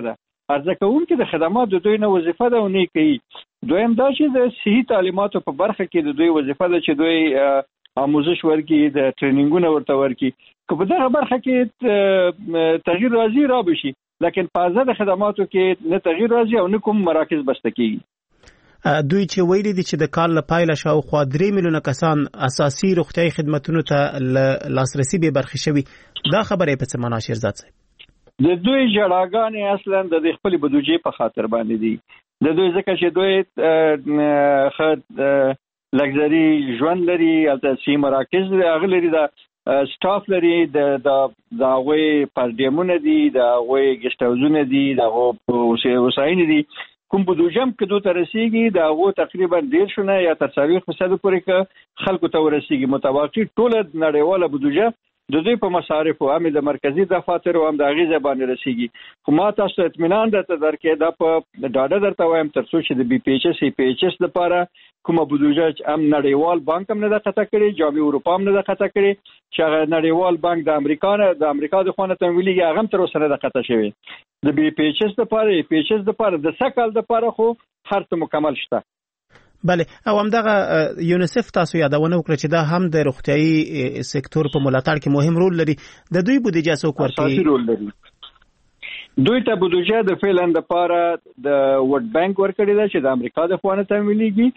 عرضه کوونکي د خدماتو دوی نه وظیفه ده او نه کوي. دویم دا چې د صحي تعلیماتو په برخه کې د دوی وظیفه ده چې دوی آموزش ورکړي، د ټریننګونه ورته ورکړي. که په دغه برخه کې تغییر راځي را بشي، لیکن په آزاد خدماتو کې نه تغییر راځي او نه کوم مراکز بسته کیږي. دوی چې ویلي دي چې د کال له پایله شاوخوا 3 میلیونه کسان اساسي روغتیايي خدماتو ته لاسرسي به برخې شوي. دا خبره په څه معنا شیرزاد صاحب؟ د دوی جړاګانې اصلا د خپل بودیجې په خاطر باندې دي. د دوی ځکه چې دوی خد لګزري ژوند لري، اساسي مراکز اغلري، د سټاف لري، د هغوی پردیمونه دي، د هغوی ګسټ هاوزونه دي، د هغوی وسایل دي. کوم بودیجم کې دوی ترسيږي د هغه تقریبا 1.5 یا 40% پورې ک خلکو ته ورسیږي. متوقع ټول نړیواله بودیجه د دوی په مصارفو هم د مرکزی دفاتر او هم د غیزه باندې رسیږي. خو ما تاسو اطمینان درته درکې دا په ډاډه درته وایم ترڅو چې د بي پی ایچ اس ای پی ایچ اس لپاره کومه بودیجه هم نړیوال بانک هم نه ده قطع کړې، جامع اروپا هم نه ده قطع کړې، چې هغه نړیوال بانک د امریکا د خونه تمویلي هغه هم تر اوسه نه ده قطع شوی. د بي پی ایچ اس لپاره، ای پی ایچ اس لپاره د سکل لپاره خو هر څه مکمل شته. بله، او همدغه یونیسف تاسو یادونه وکړه چې دا هم د روغتیايي سکتور په ملاتړ کې مهم رول لري. د دوی بودیجه څوک ورکوي؟ اساسي رول لري. دوی ته بودیجه د فعلا لپاره د ورلد بانک ورکړي ده چې د امریکا د خونه تمویليږي،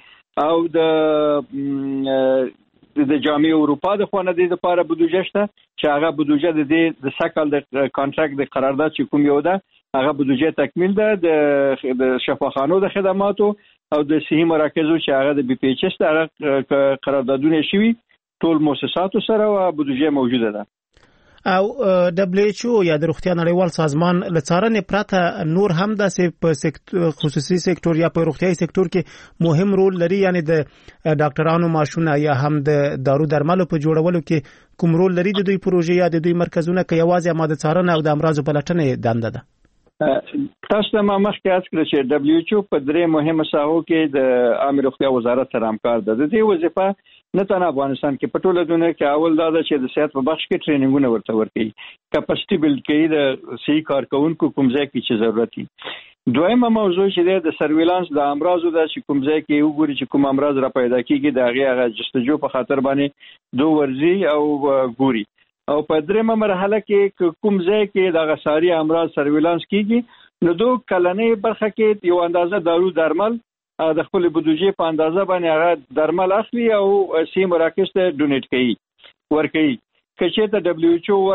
او د جامع اروپا د خونه د لپاره بودیجه شته چې هغه بودیجه د سکل د کانټراکټ د قرارداد چې کوم یو ده هغه بودیجه تکمیل ده د شفاخانو د خدماتو او د صحي مراکزو چې هغه د بي پی ایچ اس هغه قراردادونه شوي ټول مؤسساتو سره او بودیجه موجوده ده. او دبليو ایچ او یا د روغتیا نړیوال سازمان لڅارنې پراته نور هم د خصوصي سکتور یا په روغتیايي سکتور کې مهم رول لري، یعنی د ډاکټرانو معاشونه یا هم د دارو درملو په جوړولو کې کوم رول لري د دوی پروژې یا د دوی مرکزونه، که یوازې ماده څارنه او د امراضو پلټنې دنده ده؟ تاسو ته ما مخکې عرض کړل چې دبليو ایچ او په درې مهمه ساحو کې د عامه روغتیا وزارت سره همکار ده. د دې وظیفه نه تنه افغانستان کې په ټوله دنیا کې اول دا ده چې د صحت په بخش کې ټریننګونه ورته ورکړي، کپاسټي بلډ کوي د صحي کارکونکو کوم ځای کې چې ضرورت وي. دویمه موضوع چې د سرویلانس د امراضو د چې کوم ځای کې وګوري چې کوم امراض را پیدا کیږي د هغه جستجو په خاطر باندې دوه ورزي او ګوري. او په درېمه مرحله کې کوم ځای کې د غساري امراض سرویلانس کیږي نو دوه کلنې برخه کې یو اندازه دارو درمل د خپل بودیجې په اندازه باندې هغه درمل اخلي او صحي مراکز ته ډونیټ کوي ورکوي. کچې ته دبليو ایچ او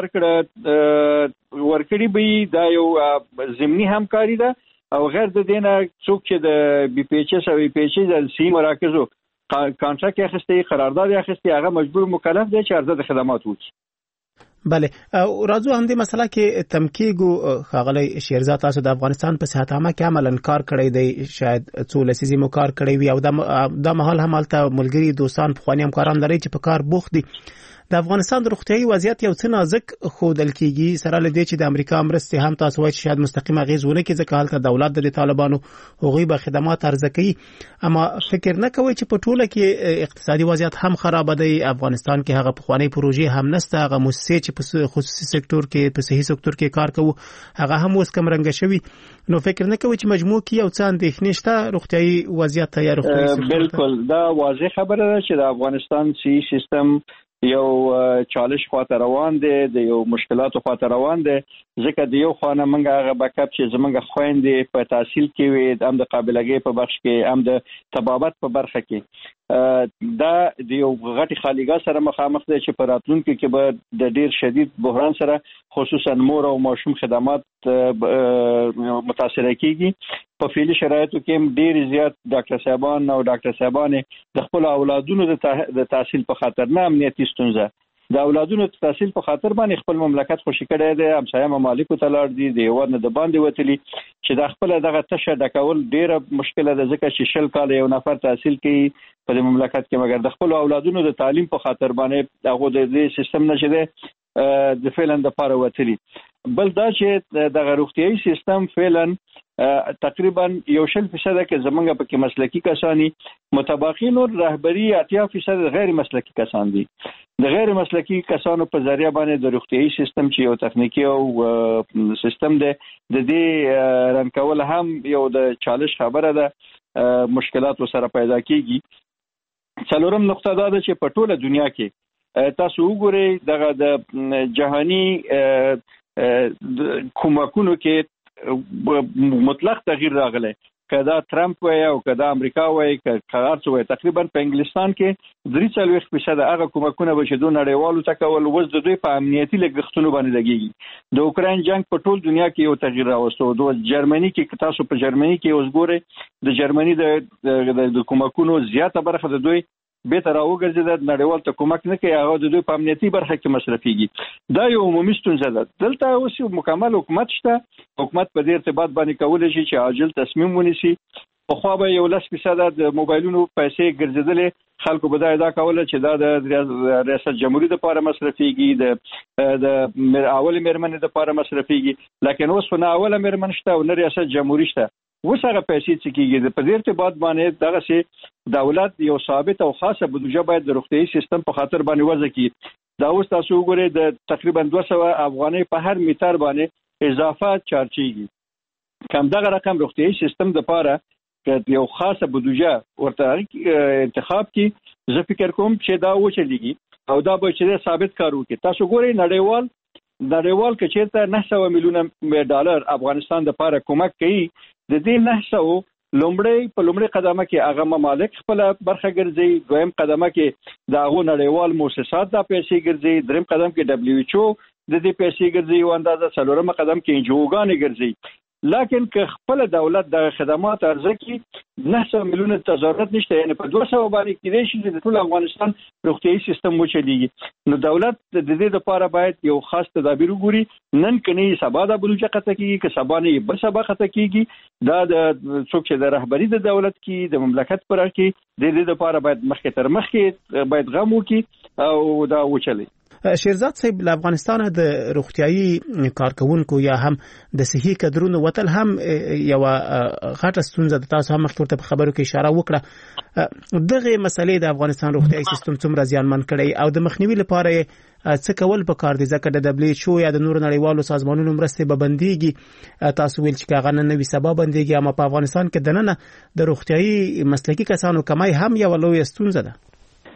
ورکړي به دا یو ضمني همکاري ده او غیر د دینه څوک چې د بي پی ایچ اس او ای پی ایچ اس د صحي مراکزو کانټراکټ اخیستي، قرارداد اخیستي، هغه مجبور مکلف دی چې عرضه د خدمات وکړي. بله، او راځو هم د مسله کې تمکیګو خاغلی شیرزاد، تاسو د افغانستان په صحت عامه کې عملاً کار کړی دی، شاید څو لسیزې مو کار کړی وي، او دا مهال هم هلته ملګري دوستان پخواني همکاران لري چې په کار بوخت دي. د افغانستان د روغتیايي وضعیت یو څه نازک ښودل کیږي، سره له دې چې د امریکا مرستې هم تاسو وایي چې شاید مستقیم اغېز ونه کړي ځکه هلته دولت د طالبانو هغوی به خدمات عرضه کوي. اما فکر نه کوئ چې په ټوله کې اقتصادي وضعیت هم خراب دی؟ افغانستان کې هغه پخواني پروژې هم نشته، هغه مؤسسې چې په خصوصي سکتور کې په صحي سکتور کې کار کوي هغه هم اوس کمرنګه شوي. نو فکر نه کوئ چې مجموع کې یو څه اندېښنې شته روغتیايي وضعیت ته یا روغتیايي سکتور ته؟ بالکل، دا واضح خبره ده چې د افغانستان صحي سیستم یو چالش خواته روان دی، د یو مشکلاتو خواته روان دی، ځکه د یو خانه منګه هغه بکاپ چې زمونږ خويندې په تحصیل کې وي، هم د قابلګۍ په بخش کې، هم د طبابت په برخه کې، دا د یو غټي خالیګاه سره مخامخ دی چې په راتلونکي کې به د ډیر شدید بحران سره خصوصا مور او ماشوم خدمات متاثر کیږي. په فعلي شرایطو کې ډیر زیات ډاکټر صاحبان او ډاکټر صاحبانې د خپل اولادونو د تحصیل په خاطر نه امنیتي ستونزه د اولادونو تحصیل په خاطر باندې خپل مملکت خوشی کړی دی، همسایه ممالکو ته لاړ دي، د هیواد نه د باندې وتلي چې د خپل دغه تشه ډکول ډیره مشکله ده، ځکه چې 20 کال یو نفر تحصیل کوي په د مملکت کې، مګر د خپل اولادونو د تعلیم په خاطر باندې هغه د دې سیستم نشي د فعلا د پاره وتلي. بل دا چې د روغتیايي سیستم فعلا تقریبا 1% کې زمونږ پکې مسلکی کسانی، متبقي نور رهبری 80% غیر مسلکی کسان دي. د غیر مسلکی کسانو په ذریعہ باندې د روغتيایي سیستم چې یو تخنیکی او سیستم دی د دې رن کول هم یو د چالش خبره ده، مشکلات سره پیدا کیږي. څلورم نقطه دا ده چې په ټوله دنیا کې تاسو وګورئ دغه د جهانی کومکونو کې مطلق تغییر راغلی، کدا ترامپ وای او کدا امریکا وای کدا څه وای، تقریبا په انګلستان کې 43% هغه کومکونه به چې دوه نړیوالو ته کول وز د دوی په امنیتي لګښتونو باندې لګیږي. د اوکراین جنگ په ټول دنیا کې یو تغییر راوستو. د جرمني کې تاسو په جرمني کې اوس ګورئ د جرمني د کومکونو زیاته برخه د دوی به تر اوګرځي د نړیوال ته کومک نه کوي، هغه د دوی په امنیتي برخه کې مصرفيږي. دا یو عمومي ستونزه ده. دلته اوس یو مکمل حکومت شته، حکومت په دې ارتباط باندې کولای شي چې عاجل تصمیم ونیسي. په خو به یو 10% د موبایلونو پیسې ګرځیدلې، خلکو به دا ادا کوله چې دا د ریاست جمهوریت لپاره مصرفيږي، د اول میرمنې لپاره مصرفيږي، لکه اوس نه اول میرمن شته او نه ریاست جمهوریت شته. وسره پیسې چې کیږي په دې ارتباط باندې دغه سي دولت یو ثابت او خاصه بودجه باید د روغتيایي سیستم په خاطر باندې وضع کړي. دا اوس تاسو وګورئ د تقریبا 200 افغانۍ په هر میټر باندې اضافه چارجيږي. کم دغه رقم روغتيایي سیستم د لپاره یو خاصه بودجه ورته انتخاب کی، زه فکر کوم چې دا وچلیږي او دا به چې ثابت کار وکړي. تاسو ګورئ نړیوال کې چیرته 900 میلیونه ډالر افغانستان د لپاره کومک کوي، د دې 900 لومړی قدمه کې هغه ممالک خپل برخه ګرځي، دویم قدمه کې د هغو نړیوال مؤسسات د پیسې ګرځي، دریم قدم کې WHO د دې پیسې ګرځي او اندازه څلورم قدم کې NGO-ګانې ګرځي. لیکن که خپل دولت د خدمات ارزکي 900 میلیونه ته ضرورت نشته، یعنی په 200 باندې کېدای شي د ټول افغانستان روغتيایي سیستم وچلیږي. نو دولت د دې لپاره باید یو خاص تدابیر وګوري. نن کني سبا د بلوچ قطه کېږي که سبا نه بل سبا قطه کېږي، دا د څوک چې د رهبری د دولت کې د مملکت پر کې د دې لپاره باید مخکې تر مخکې باید غم وکړي او دا وچلي. شیرزاد صاحب، له افغانستان د روغتيایي کارکونکو یا هم د صحي کډرونو وتل هم یو غټه ستونزه ده. تاسو هم مخکې په خبرو کې اشاره وکړه. دغه مسلې د افغانستان روغتيایي سیستم څومره زیانمن کړي او د مخنیوي لپاره څه کول پکار دي؟ ځکه د WHO یا د نورو نړیوالو سازمانونو مرستې به بنديږي. تاسو ویل چې هغه نن نوي سبا بنديږي، اما په افغانستان کې دننه د روغتيایي مسلکي کسانو کمای هم یو لوی ستونزه ده.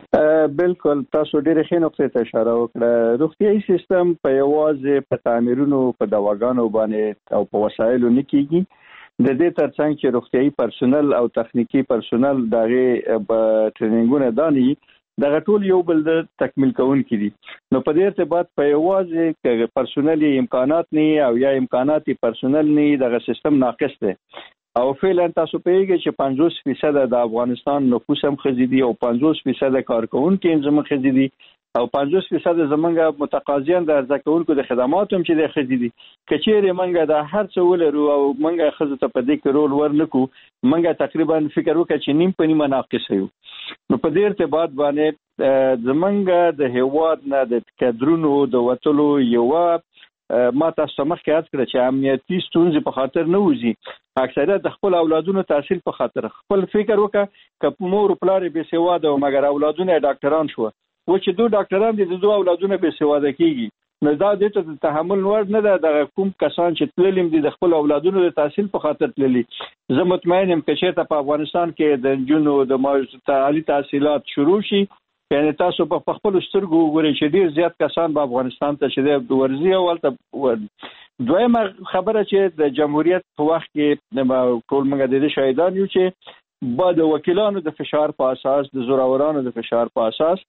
بالکل، تاسو ډېر ښه نقطې ته اشاره وکړه. روغتيایي سیستم په یوازې په تعمیرونو، په دواګانو باندې او په وسایلو نه کیږي. د دې ترڅنګ چې روغتيایي پرسونل او تخنیکی پرسونل دغه ټریننګونه داني دغه ټول یو بل د تکمیل کوونکي دي. نو په دې ارتباط په یوازې کې پرسونلي امکانات نه او یا امکانات پرسونل نه دغه سیستم ناقص دی. او فعلا تاسو پیږئ چې 50% د افغانستان نفوس هم خزيدي او 50% کارکونکو هم زموږ خزيدي او 50% زمونږ متقاضیان د ارزه کوونکو د خدماتو هم چې د خزيدي. کچېره منګه د هر څه ولرو او منګه خزه ته په دې کې رول ورنکو، منګه تقریبا فکر وکړ چې نیم په نیمه ناقص یو. نو په دې ارتباط باندې زمونږ د هیواد نه د کډرونو د وټلو یو ما تاسو مخکې یاد کړ چې امنیتي ستونزې په خاطر نه وځي، اکثریت د خپل اولادونو تحصیل په خاطر. خپل فکر وکړه که مور او پلار به سواده او مګر اولادونه ډاکټران شو، و چې دوه ډاکټران دي د دوه اولادونه به سواده کیږي، نو دا د ته تحمل ور نه ده. د کوم کسان چې تللیم دي د خپل اولادونو د تحصیل په خاطر تللي، زه مطمئن یم چې په افغانستان کې د جنونو د عالی تحصیلات شروع شي، یعنی تاسو په خپل سترګو وګورئ چې ډیر زیات کسان په افغانستان ته چې د ورزي اولته. دویمه خبره چې د جمهوریت په وخت کې ټول موږ د دې شاهدان یو چې بعد وکیلانو د فشار په اساس، د زورورانو د فشار په اساس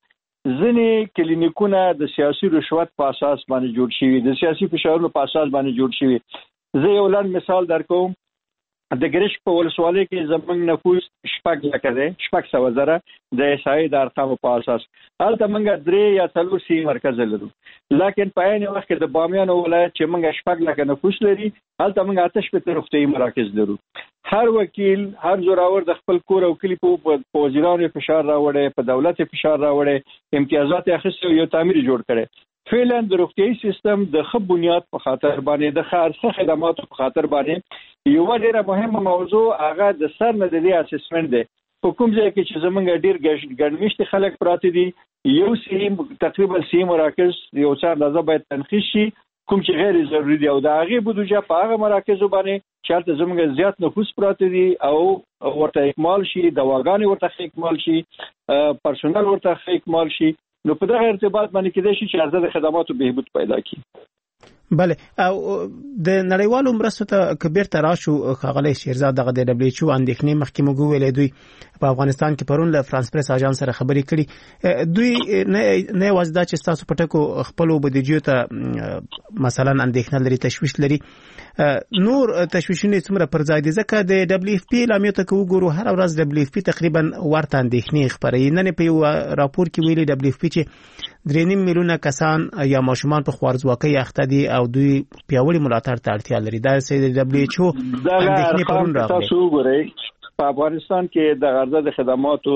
ځینې کلینیکونه د سیاسي رشوت په اساس باندې جوړ شوي، د سیاسي فشارونو په اساس باندې جوړ شوي. زه یو لنډ مثال درکوم. د ګریش په ولسوالۍ کې زمونږ نفوس 6 لک دی، 600,000 د احصایې د ارقامو په اساس. هلته موږ 3 یا 4 سی مرکز لرو، لیکن په عین وخت کې د بامیان ولایت چې موږ 6 لک نفوس لري، هلته موږ 8 روغتیایي مراکز لرو. هر وکیل، هر زوراور د خپل کور او کلی په وزیرانو فشار راوړي، په دولت فشار راوړي، امتیازات اخیستي، یو تعمیر جوړ کړي. فعلا د روغتیايي سیستم د ښه بنیاد په خاطر باندې د ښه خدماتو په خاطر باندې یو ډیره مهمه موضوع هغه د سر نه د اسسمنت دی. په کوم ځای کې چې زمونږ ډیر ګڼمشت خلک پراته دي یو تقریبا 30 مراکز یو څه اندازه باید تنخیص شي کوم چې غیر ضروري دي او د هغه بودجه په هغه مراکزو باندې چې زمونږ زیات نفوس پراته دي او ورته اکمال شي دواګانې ورته اکمال شي پرسونل ورته اکمال شي نو په دغه ارتباط باندې کېدای شي چې عرضه د خدماتو بهبود پیدا کړي. بله او د نړیوالو مرستو ته کبیر تراشو خاغلی شیرزاد دغه د دبليو ایچ او اندېښنې مخکې موږ ویلې دوی په افغانستان کې پرون له فرانس پریس اژانس سره خبرې کړي دوی نه یوازې دا چې تاسو په ټکو خپل بودیجې ته مثلا اندېښنه لري تشویش لري نور تشویشونه څومره پر ځای دي ځکه د دبليو ایف پی اعلامیه ته وګورو هر ورځ دبليو ایف پی تقریبا ورته اندېښنې خبري نن په یو راپور کې ویلي دبليو ایف پی چې 3.5 میلیونه کسان یا ماشومان په خوارځواکۍ اخته دي او دوی پیاوړي ملاتړ ته اړتیا لري دا چې دبليو ایچ او اندېښنې پرون راغلي. تاسو وګورئ په افغانستان کې د عرضه د خدماتو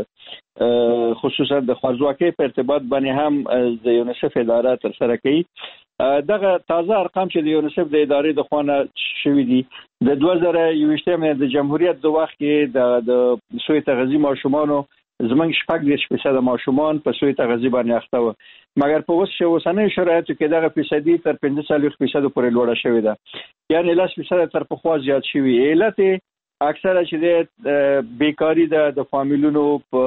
د خصوصا د خوارځواکۍ په ارتباط باندې هم د یونیسف اداره تر سره کوي. دغه تازه ارقام چې د یونیسف د ادارې د خوانه شوي دي د 2021 د جمهوریت د وخت کې د سوی تغذیه ماشومانو زمونږ 4% ماشومان په سوی تغذیه باندې اخته و مګر په اوسنۍ شرایطو کې دغه فیصدي تر 45% پورې لوړه شوې ده یعنی 10% تر پخوا زیات شوی. علت اکثره چې د بیکاری د فامیلونو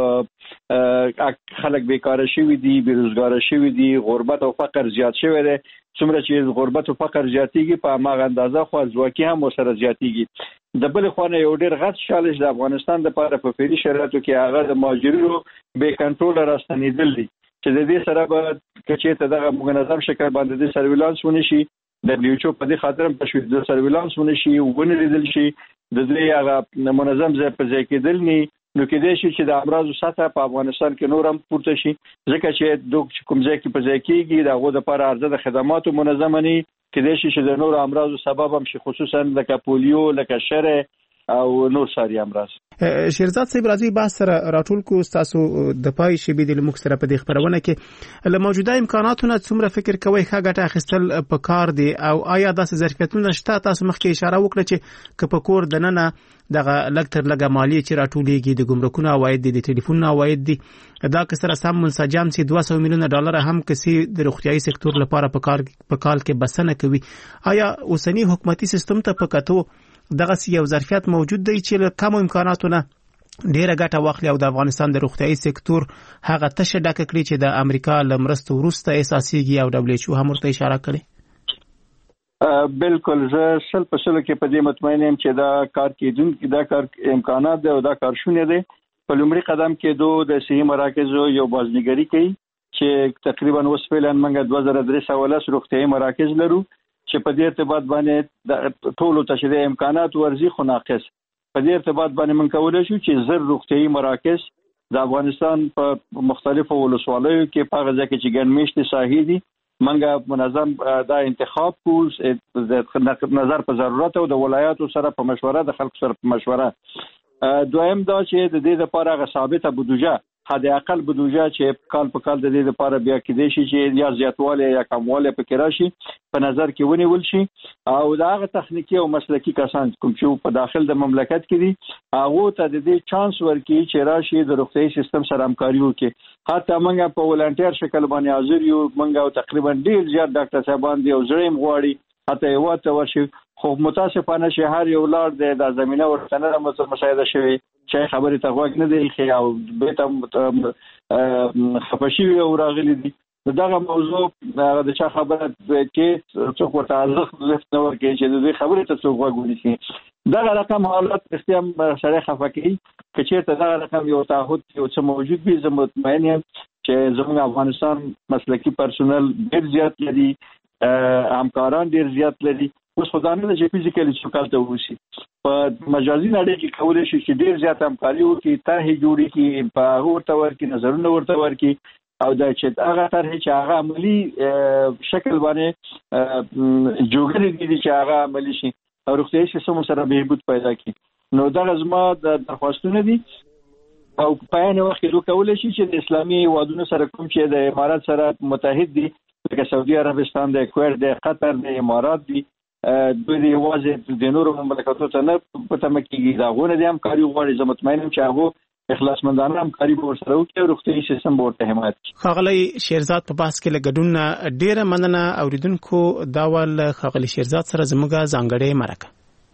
په خلک بیکاره شوي دي بیروزګاره شوي دي غربت او فقر زیات شوی دی څومره چې غربت او فقر زیاتیږي په هغه اندازه خوارځواکي هم ورسره زیاتیږي. د بل خو نه یو ډیر غټ چالش د افغانستان لپاره په فعلي شرایطو کې هغه د مهاجرینو بې کنټرول راستنیدل دي چې د دې سره به کچې ته دغه منظم شکل باندې د سرویلانس ونشي دبليو ایچ او په دې خاطر په شوې د سرویلانس ونشي ونلیدل شي د دې هغه منظم ځای په ځای کې دل نه نو کېدای شي چې د امراضو سطح په افغانستان کې نور هم پورته شي ځکه چې د کوم ځای کې په ځای کېږي د هغو لپاره عرضه د خدماتو منظمه نه کېدای شي چې د نور امراضو سبب هم شي خصوصا لکه پولیو لکه شره او نور ساري امراض. شیرزاد صاحب راځي بحث سره راټول کو تاسو د پای شبي د لمک سره په دې خبرونه کې له موجوده امکاناتونو څومره فکر کوي ښه ګټه اخیستل په کار دي او آیا داسې ظرفیتونه شته تاسو مخکې اشاره وکړه چې که په کور دننه دغه لکتر لګه مالی چې راټولېږي د ګمرکونو عواید دي د ټلیفون عواید دي دا که سره سم منسجم سي 200 میلیونه ډالر هم کسي د روغتيایي سکتور لپاره په کال کې بسنه کوي آیا اوسنی حکومتي سیستم ته په کتو دغه یو ظرفیت موجود دی چې کم امکاناتونه ډیره ګټه واخلي او د افغانستان د روغتيایي سکتور هغه تشه ډکه کړي چې د امریکا لمرستو وروسته اساسيږي او دبليو ایچ او هم ورته اشاره کړي. بالکل زه 100% کې په دې مطمئن یم چې دا کار کېدونکي دا کار امکانات دی او دا کار شونه دی. په لومړي قدم کې د صحي مراکزو یو بازنګري کوي چې تقریبا اوس فعلا موږ 2310 روغتيایي مراکز لرو چې په دې ارتباط باندې د ټولو تشریح امکانات ورزي خو ناقص په دې ارتباط باندې من کولای شو چې زر روغتيایي مراکز د افغانستان په مختلفو ولسوالیو کې په غزا کې چې ګڼمشتي ساحې دي منګه منظم دا انتخاب کو د نظر په ضرورت او د ولایاتو سره په مشوره د خلکو سره په مشوره. دویم دا چې د دې لپاره غو ثابته بودجه حد اقل بودجه چې کال په کال د دې لپاره بیا کېدای شي چې یا زیاتواله یا کمواله پکې راشي په نظر کې ونیول شي او دا غو تخنیکی او مسلکی کسان کوم چې په داخل د مملکت کې دي هغه ته د دې چانس ورکړي چې راشي د روغتيایي سیستم سره همکاري وکړي. حتی موږ په ولنټیر شکل باندې حاضر یو موږ تقریبا ډیر زیات ډاکټر صاحبان دي او زړیم غواړي حتی یو ته ورشي خو متاسفانه شهر یو لار د زمينه ورته نه مشاهده شوی چې خبرې ته غوږ نه دی خي او به ته خپشي او راغلي دي دغه موضوع د چا خبره کې څوک ورته ارزښت نه ورکوي چې د دې خبرې ته څوک غوږ ونیسي. دغه رقم حالات استیم سره خفقي چې ته دغه رقم یو تعهد یو څه موجود وي زه مطمئن یم چې زموږ افغانستان مسلکی پرسونل ډیر زیات لري همکاران ډیر زیات لري اوس خدانه چې فزیکلی څوکال ته وسی په مجازي نړۍ کې کولای شي چې ډیر زیات همکاري وکړي طرحې جوړي کې په ورته ورکې نظرونه ورته ورکې او دا چې هغه طرحې چې هغه عملی شکل باندې جوړګري دي چې هغه عملی شي او روغتيایي سیستم سره بهبود پیدا کړي نو دا زما د درخواستونه دي او په یوه وخت کې کولای شي چې د اسلامي هیوادونو سره کوم چې د امارات سره متحد دي لکه سعودي عربستان دی، کویت دی، قطر دی، امارات دي، دوی د یوازې د نورو مملکتونو ته نه په تمه کېږي، د هغو نه د همکاري غواړي. زه مطمئن یم چې هغو اخلاصمندانه همکاري به ورسره وکړي او روغتیايي سیستم به ورته حمایت کړي. ښاغلی شیرزاد په بحث کې له ګډون نه ډېره مننه. اورېدونکو دا ول ښاغلي شیرزاد سره زموږ ځانګړې مرکه.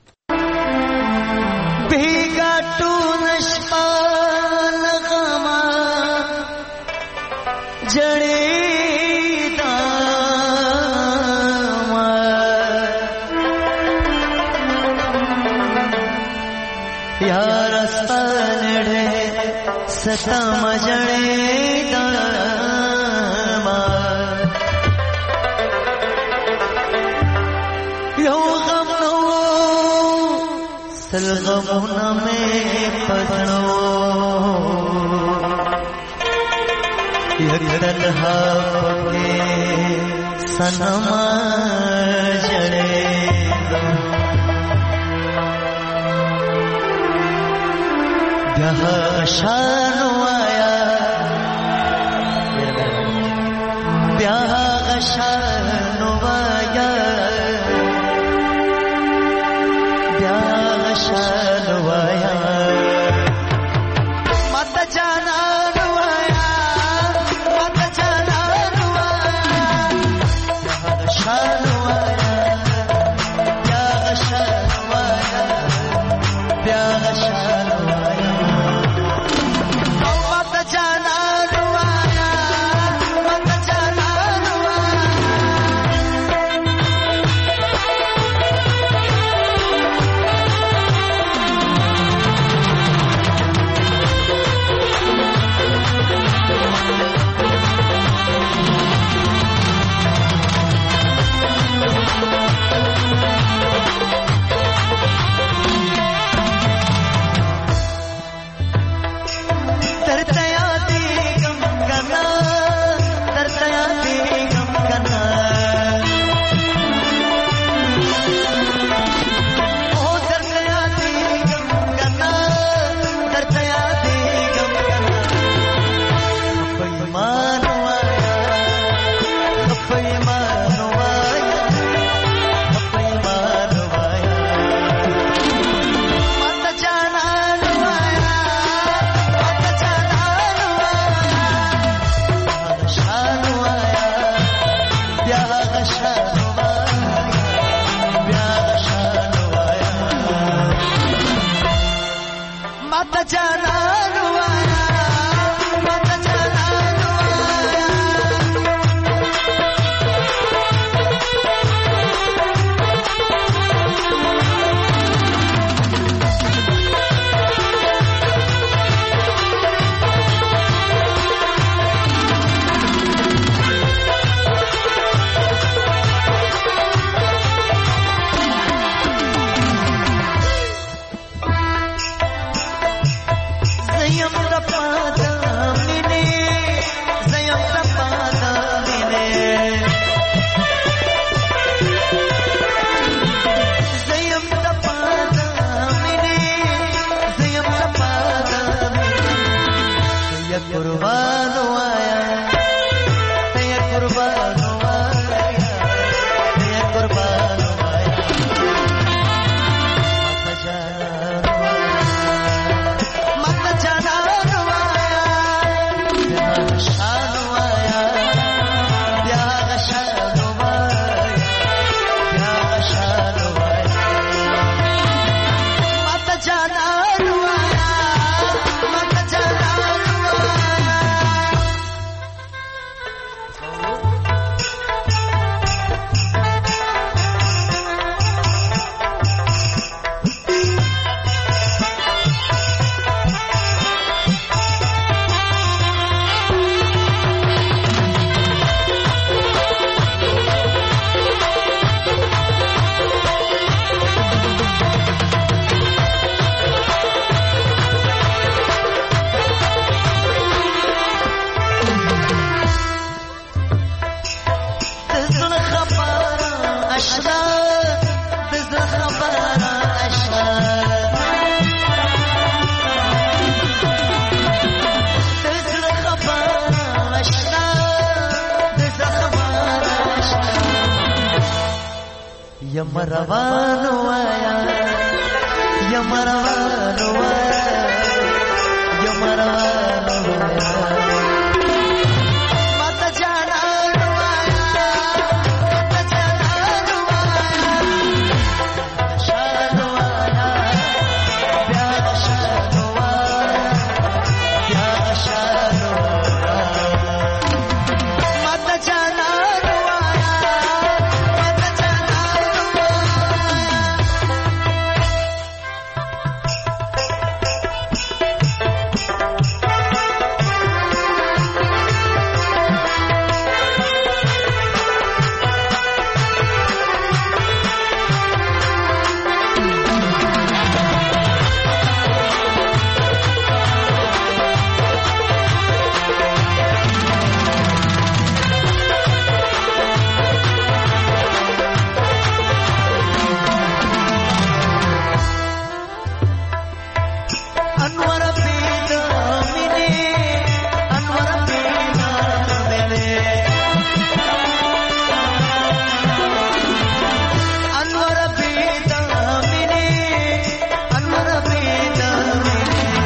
सता मजड़े यो गम नो सलगमुना में पढ़ो यदलहा पके सनमा जड़े शानो आया ब्याह शानो आया ब्याह शानो आया मत जाना आया मत जाना आया ब्याह शानो आया ब्याह शानो आया ब्याह शानो आया यमरवानो आया यमरवानो आया यमरवानो आया मत जाना आया मत जाना आया शानो आया प्यार शानो आया प्यार शानो आया मत जाना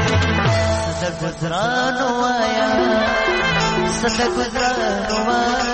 गुजरानो आया सदा गुजरानो आया